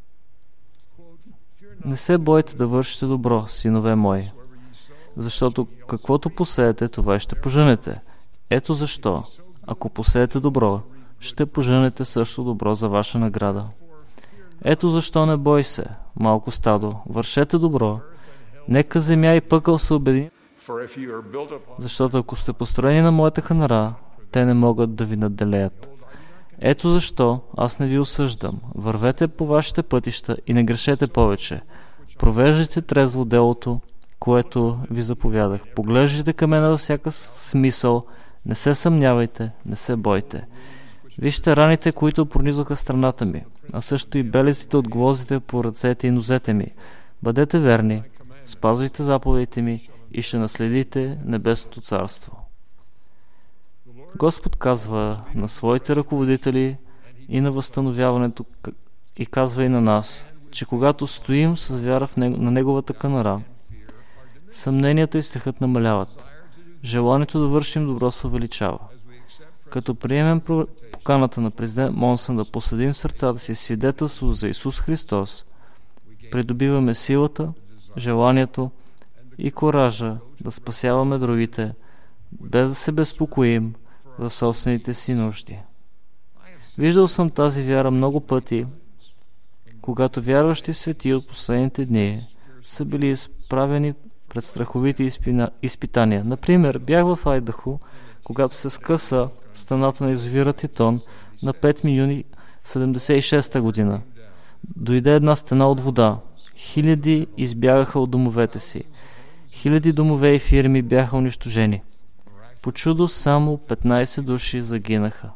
Speaker 2: Не се бойте да вършите добро, синове мои, защото каквото посеете, това ще пожънете. Ето защо, ако посеете добро, ще пожънете също добро за ваша награда. Ето защо не бой се, малко стадо, вършете добро. Нека земя и пъкъл се обедини, защото ако сте построени на моята ханара, те не могат да ви надделеят. Ето защо аз не ви осъждам. Вървете по вашите пътища и не грешете повече. Провеждайте трезво делото, което ви заповядах. Поглеждайте към мен във всяка смисъл. Не се съмнявайте, не се бойте. Вижте раните, които пронизаха страната ми, а също и белезите от гвоздите по ръцете и нозете ми. Бъдете верни, спазвайте заповедите ми и ще наследите небесното царство. Господ казва на своите ръководители и на възстановяването и казва и на нас, че когато стоим с вяра в него, на Неговата канара, съмненията и страхът намаляват. Желанието да вършим добро се увеличава. Като приемем поканата на президент Монсън да посадим в сърцата си свидетелство за Исус Христос, придобиваме силата, желанието и коража да спасяваме другите, без да се безпокоим за собствените си нужди. Виждал съм тази вяра много пъти, когато вярващи свети от последните дни са били изправени пред страховити изпитания. Например, бях в Айдахо, когато се скъса стената на язовира Титон на пети юни седемдесет и шеста година. Дойде една стена от вода. Хиляди избягаха от домовете си. Хиляди домове и фирми бяха унищожени. По чудо само петнайсет души загинаха.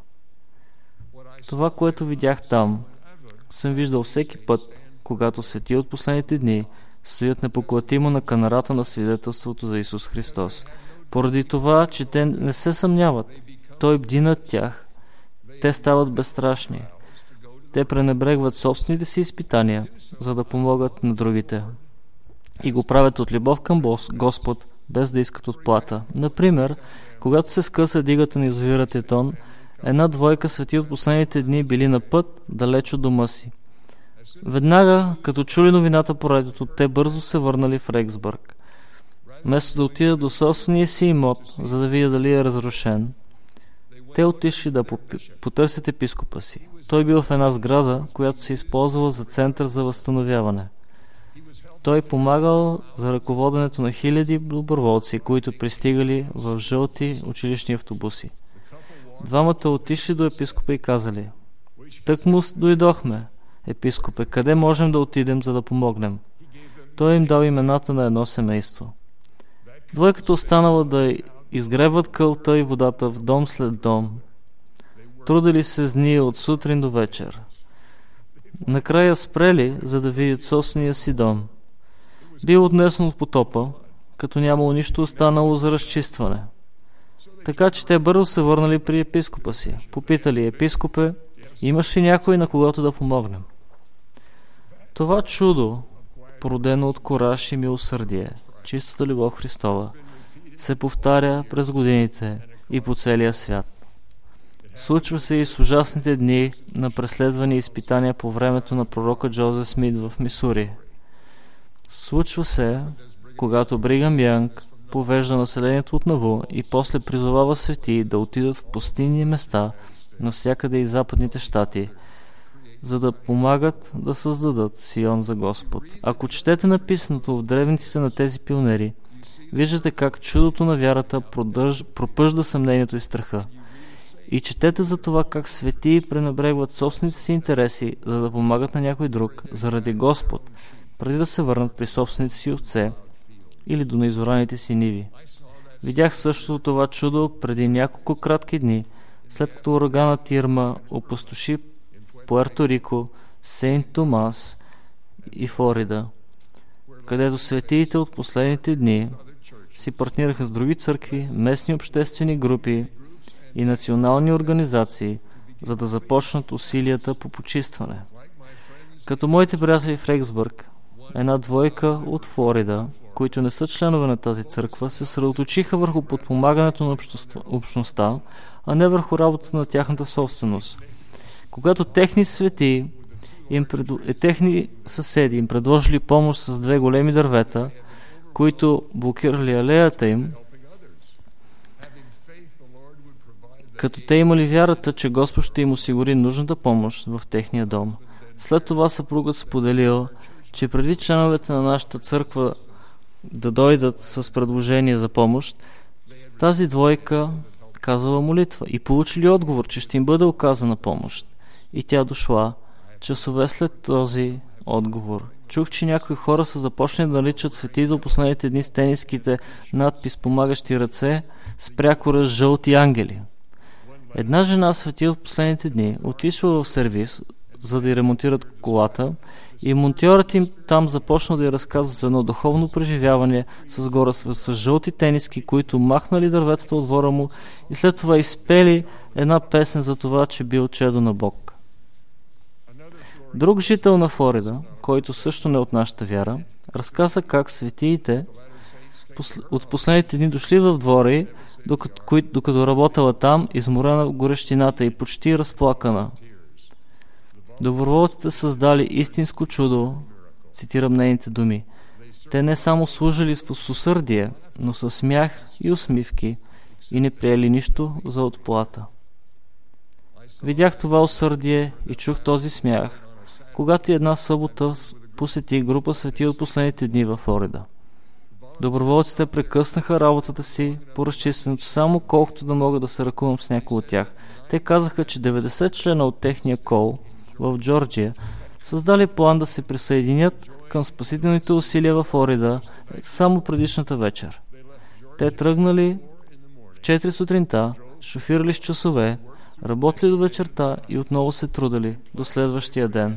Speaker 2: Това, което видях там, съм виждал всеки път, когато свети от последните дни стоят непоклатимо на канарата на свидетелството за Исус Христос. Поради това, че те не се съмняват, Той бди над тях, те стават безстрашни. Те пренебрегват собствените си изпитания, за да помогат на другите. И го правят от любов към Господ, без да искат отплата. Например, когато се скъса дигата на язовира Титон, една двойка свети от последните дни били на път далеч от дома си. Веднага, като чули новината по радиото, те бързо се върнали в Рексбърг. Вместо да отидат до собствения си имот, за да видят дали е разрушен, те отишли да потърсят епископа си. Той бил в една сграда, която се използвала за център за възстановяване. Той помагал за ръководенето на хиляди доброволци, които пристигали в жълти училищни автобуси. Двамата отишли до епископа и казали: „Тък му дойдохме, епископе, къде можем да отидем, за да помогнем?“ Той им дал имената на едно семейство. Двойката останала да изгребват кълта и водата в дом след дом. Трудили се с дни от сутрин до вечер. Накрая спрели, за да видят собствения си дом. Бил отнесен от потопа, като нямало нищо останало за разчистване. Така че те бързо се върнали при епископа си. Попитали: „Епископе, имаш ли някой, на когото да помогнем?“ Това чудо, породено от кораж и милосърдие, чистата любов Христова, се повтаря през годините и по целия свят. Случва се и с ужасните дни на преследвани изпитания по времето на пророка Джозеф Смит в Мисури. Случва се, когато Бригам Янг повежда населението от Наву и после призовава светии да отидат в пустинни места навсякъде из западните щати, за да помагат да създадат Сион за Господ. Ако четете написаното в древниците на тези пионери, виждате как чудото на вярата продълж... пропъжда съмнението и страха. И четете за това как светии пренебрегват собствените си интереси, за да помагат на някой друг, заради Господ, преди да се върнат при собствените си овце или до неизораните си ниви. Видях също това чудо преди няколко кратки дни, след като ураганът Ирма опустоши Пуерто Рико, Сейнт Томас и Флорида, където светиите от последните дни си партнираха с други църкви, местни обществени групи и национални организации, за да започнат усилията по почистване. Като моите приятели в Рексбърг, една двойка от Флорида, които не са членове на тази църква, се съсредоточиха върху подпомагането на общността, а не върху работата на тяхната собственост. Когато техни свети им предо... е, техни съседи им предложили помощ с две големи дървета, които блокирали алеята им, като те имали вярата, че Господ ще им осигури нужната помощ в техния дом. След това съпругът споделил, че преди членовете на нашата църква да дойдат с предложение за помощ, тази двойка казала молитва и получили отговор, че ще им бъде оказана помощ. И тя дошла. Часове след този отговор чух, че някои хора са започнали да наричат свети до последните дни с тениските надпис "Помагащи ръце" с прякора с жълти ангели. Една жена свети от последните дни отишла в сервис, за да й ремонтират колата, и монтьорът им там започнал да й разказва за едно духовно преживяване с гора с, с жълти тениски, които махнали дърветата от двора му и след това изпели една песен за това, че бил чедо на Бог. Друг жител на Флорида, който също не е от нашата вяра, разказа как светиите от последните дни дошли в двора й, докато, кои, докато работела там, изморена в горещината и почти разплакана. Доброволците създали истинско чудо, цитирам нейните думи. Те не само служили с усърдие, но със смях и усмивки и не приели нищо за отплата. Видях това усърдие и чух този смях, когато една събота посети група свети от последните дни във Флорида. Доброволците прекъснаха работата си по разчистването само колкото да мога да се ръкувам с някой от тях. Те казаха, че деветдесет члена от техния кол в Джорджия създали план да се присъединят към спасителните усилия във Флорида само предишната вечер. Те тръгнали в четири сутринта, шофирали с часове, работили до вечерта и отново се трудали до следващия ден.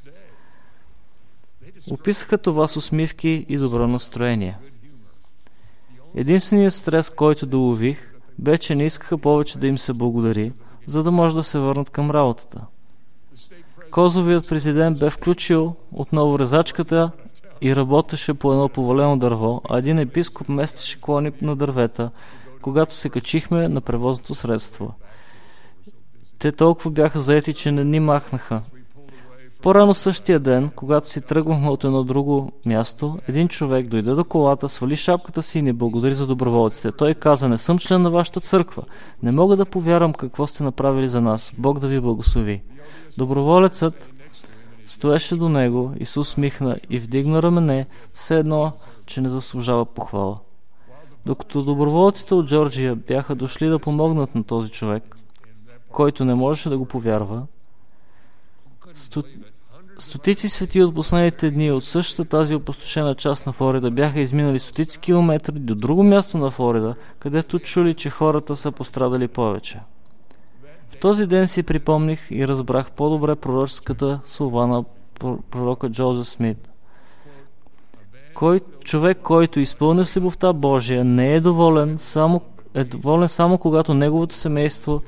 Speaker 2: Описаха това с усмивки и добро настроение. Единственият стрес, който долових, бе, че не искаха повече да им се благодари, за да може да се върнат към работата. Козовият президент бе включил отново резачката и работеше по едно повалено дърво, а един епископ местеше клони на дървета, когато се качихме на превозното средство. Те толкова бяха заети, че не ни махнаха. По-рано същия ден, когато си тръгвахме от едно друго място, един човек дойде до колата, свали шапката си и ни благодари за доброволците. Той каза: "Не съм член на вашата църква. Не мога да повярвам какво сте направили за нас. Бог да ви благослови." Доброволецът стоеше до него и се усмихна и вдигна рамене, все едно, че не заслужава похвала. Докато доброволците от Джорджия бяха дошли да помогнат на този човек, който не можеше да го повярва, сто... стотици свети от последните дни от същата тази опустошена част на Флорида бяха изминали стотици километри до друго място на Флорида, където чули, че хората са пострадали повече. В този ден си припомних и разбрах по-добре пророческата слова на пророка Джозеф Смит. Кой човек, който изпълни с любовта Божия, не е доволен само, е доволен само когато неговото семейство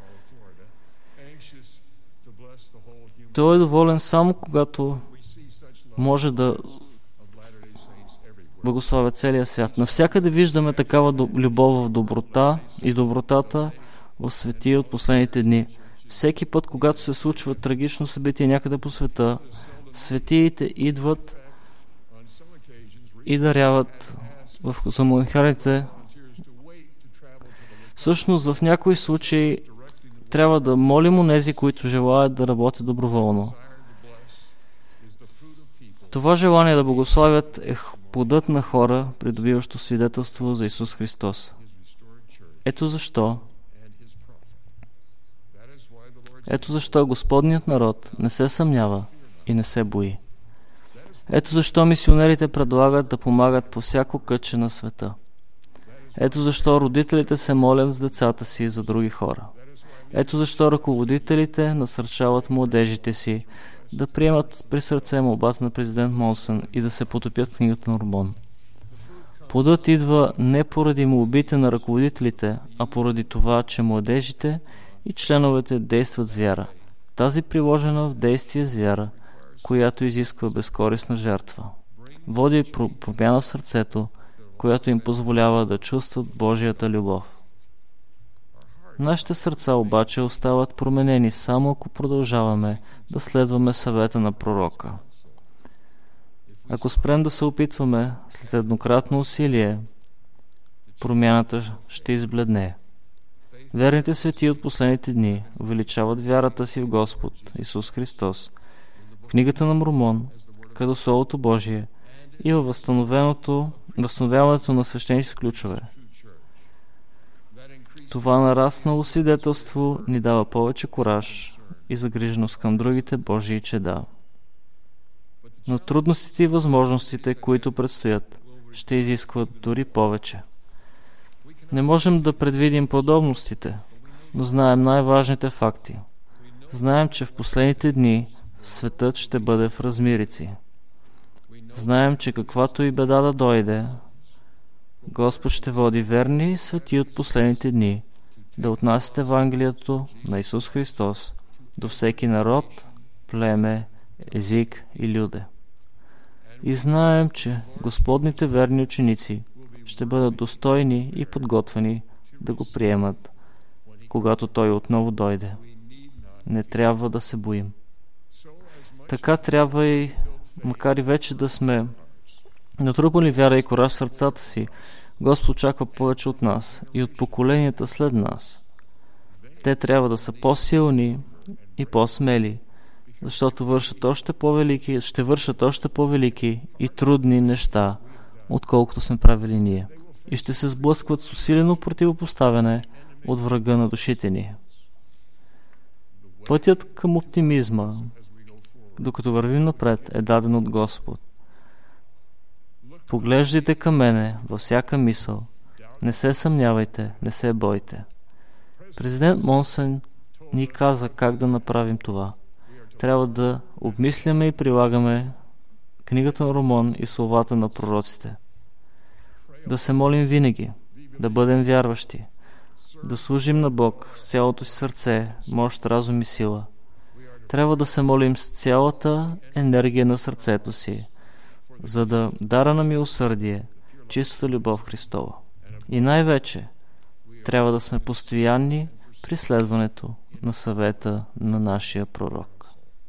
Speaker 2: Той е доволен само когато може да благославя целия свят. Навсякъде виждаме такава любов в доброта и добротата в свети от последните дни. Всеки път, когато се случва трагично събитие някъде по света, светиите идват и даряват в самоинхарите. Всъщност, в някои случаи трябва да молим онези, които желаят да работят доброволно. Това желание да благославят е плодът на хора, придобиващо свидетелство за Исус Христос. Ето защо Ето защо Господният народ не се съмнява и не се бои. Ето защо мисионерите предлагат да помагат по всяко кътче на света. Ето защо родителите се молят с децата си за други хора. Ето защо ръководителите насърчават младежите си да приемат при сърце молбата на президент Монсън и да се потопят в книгата на Мормон. Плодът идва не поради молбите на ръководителите, а поради това, че младежите и членовете действат с вяра. Тази приложена в действие с вяра, която изисква безкорисна жертва, води промяна в сърцето, която им позволява да чувстват Божията любов. Нашите сърца обаче остават променени само ако продължаваме да следваме съвета на пророка. Ако спрем да се опитваме след еднократно усилие, промяната ще избледне. Верните свети от последните дни увеличават вярата си в Господ Исус Христос. В книгата на Мормон, като Словото Божие и във възстановеното, възстановяването на свещените ключове. Това нараснало свидетелство ни дава повече кураж и загриженост към другите Божии чеда. Но трудностите и възможностите, които предстоят, ще изискват дори повече. Не можем да предвидим подробностите, но знаем най-важните факти. Знаем, че в последните дни светът ще бъде в размирици. Знаем, че каквато и беда да дойде, Господ ще води верни и свети от последните дни да отнасят Евангелието на Исус Христос до всеки народ, племе, език и люде. И знаем, че Господните верни ученици ще бъдат достойни и подготвени да го приемат, когато Той отново дойде. Не трябва да се боим. Така трябва и, макар и вече да сме натрупали вяра и кораж в сърцата си, Господ очаква повече от нас и от поколенията след нас. Те трябва да са по-силни и по-смели, защото вършат още по-велики, ще вършат още по-велики и трудни неща, отколкото сме правили ние. И ще се сблъскват с усилено противопоставяне от врага на душите ни. Пътят към оптимизма, докато вървим напред, е даден от Господ. Поглеждайте към мене във всяка мисъл. Не се съмнявайте, не се бойте. Президент Монсън ни каза как да направим това. Трябва да обмисляме и прилагаме книгата на Ромон и словата на пророците. Да се молим винаги, да бъдем вярващи, да служим на Бог с цялото си сърце, мощ, разум и сила. Трябва да се молим с цялата енергия на сърцето си, за да дара на милосърдие, чистата любов Христова. И най-вече трябва да сме постоянни при следването на съвета на нашия пророк.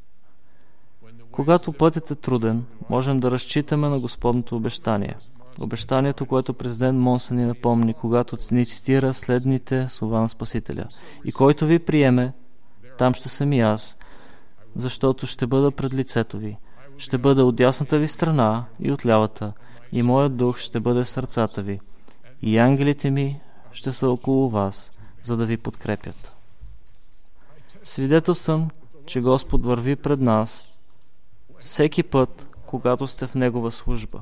Speaker 2: Когато пътят е труден, можем да разчитаме на Господното обещание. Обещанието, което президент Монсън ни напомни, когато ни цитира следните слова на Спасителя. И който ви приеме, там ще съм и аз, защото ще бъда пред лицето ви. Ще бъда от дясната ви страна и от лявата, и моят дух ще бъде в сърцата ви. И ангелите ми ще са около вас, за да ви подкрепят. Свидетелствам, че Господ върви пред нас всеки път, когато сте в Негова служба.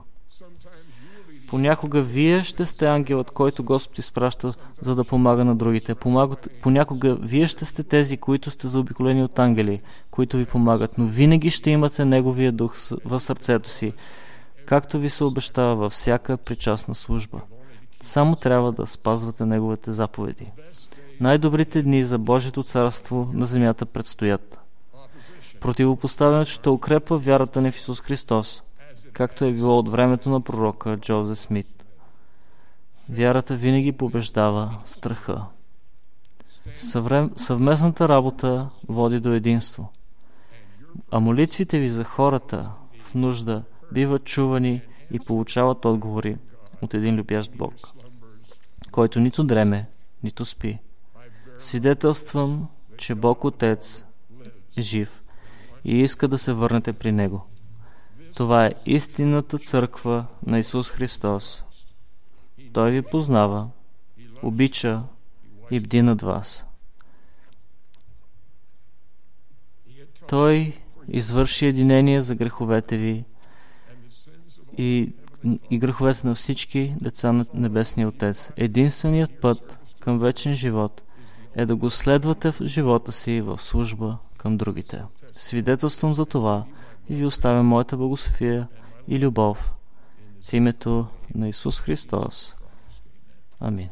Speaker 2: Понякога вие ще сте ангелът, който Господ изпраща, за да помага на другите. Понякога вие ще сте тези, които сте заобиколени от ангели, които ви помагат, но винаги ще имате Неговия дух в сърцето си, както ви се обещава във всяка причастна служба. Само трябва да спазвате Неговите заповеди. Най-добрите дни за Божието царство на земята предстоят. Противопоставянето ще укрепва вярата ни в Исус Христос, както е било от времето на пророка Джозеф Смит. Вярата винаги побеждава страха. Съврем... Съвместната работа води до единство. А молитвите ви за хората в нужда биват чувани и получават отговори от един любящ Бог, който нито дреме, нито спи. Свидетелствам, че Бог Отец е жив и иска да се върнете при Него. Това е истинната църква на Исус Христос. Той ви познава, обича и бди над вас. Той извърши единение за греховете ви и, и греховете на всички деца на Небесния Отец. Единственият път към вечен живот е да го следвате в живота си в служба към другите. Свидетелствам за това и ви оставя моята благословия и любов в името на Исус Христос. Амин.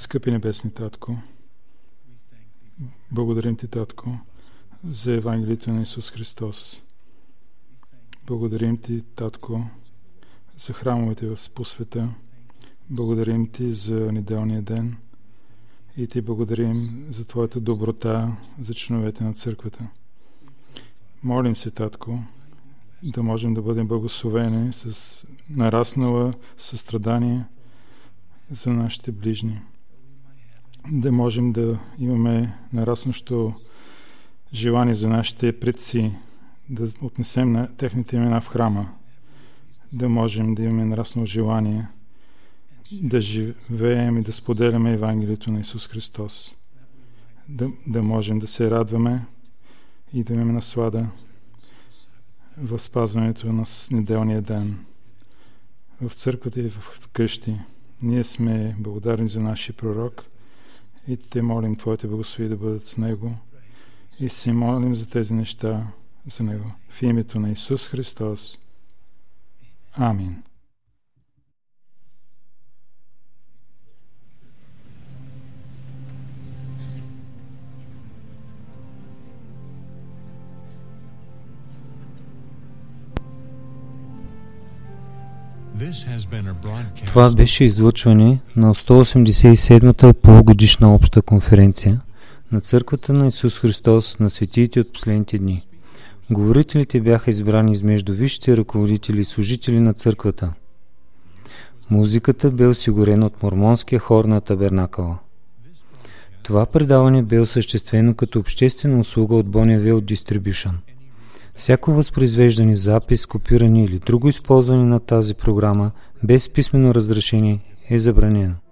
Speaker 4: Скъпи Небесни Татко, благодарим Ти, Татко, за Евангелието на Исус Христос. Благодарим Ти, Татко, за храмовете по света. Благодарим Ти за неделния ден и Ти благодарим за Твоята доброта за членовете на църквата. Молим се, Татко, да можем да бъдем благословени с нараснала състрадание за нашите ближни. Да можем да имаме нараснащо желание за нашите предци, да отнесем на техните имена в храма, да можем да имаме нараснало желание да живеем и да споделяме Евангелието на Исус Христос, да, да можем да се радваме и да имаме наслада в спазването на неделния ден в църквата и в къщи. Ние сме благодарни за нашия пророк и те молим Твоите благослови да бъдат с него и се молим за тези неща за него. В името на Исус Христос. Амин.
Speaker 1: Това беше излъчване на сто осемдесет и седмата полугодишна обща конференция на Църквата на Исус Христос на светиите от последните дни. Говорителите бяха избрани измежду висшите ръководители и служители на църквата. Музиката бе осигурена от мормонския хор на Табернакъла. Това предаване бе осъществено като обществена услуга от Bonneville Distribution. Всяко възпроизвеждане, запис, копиране или друго използване на тази програма без писмено разрешение е забранено.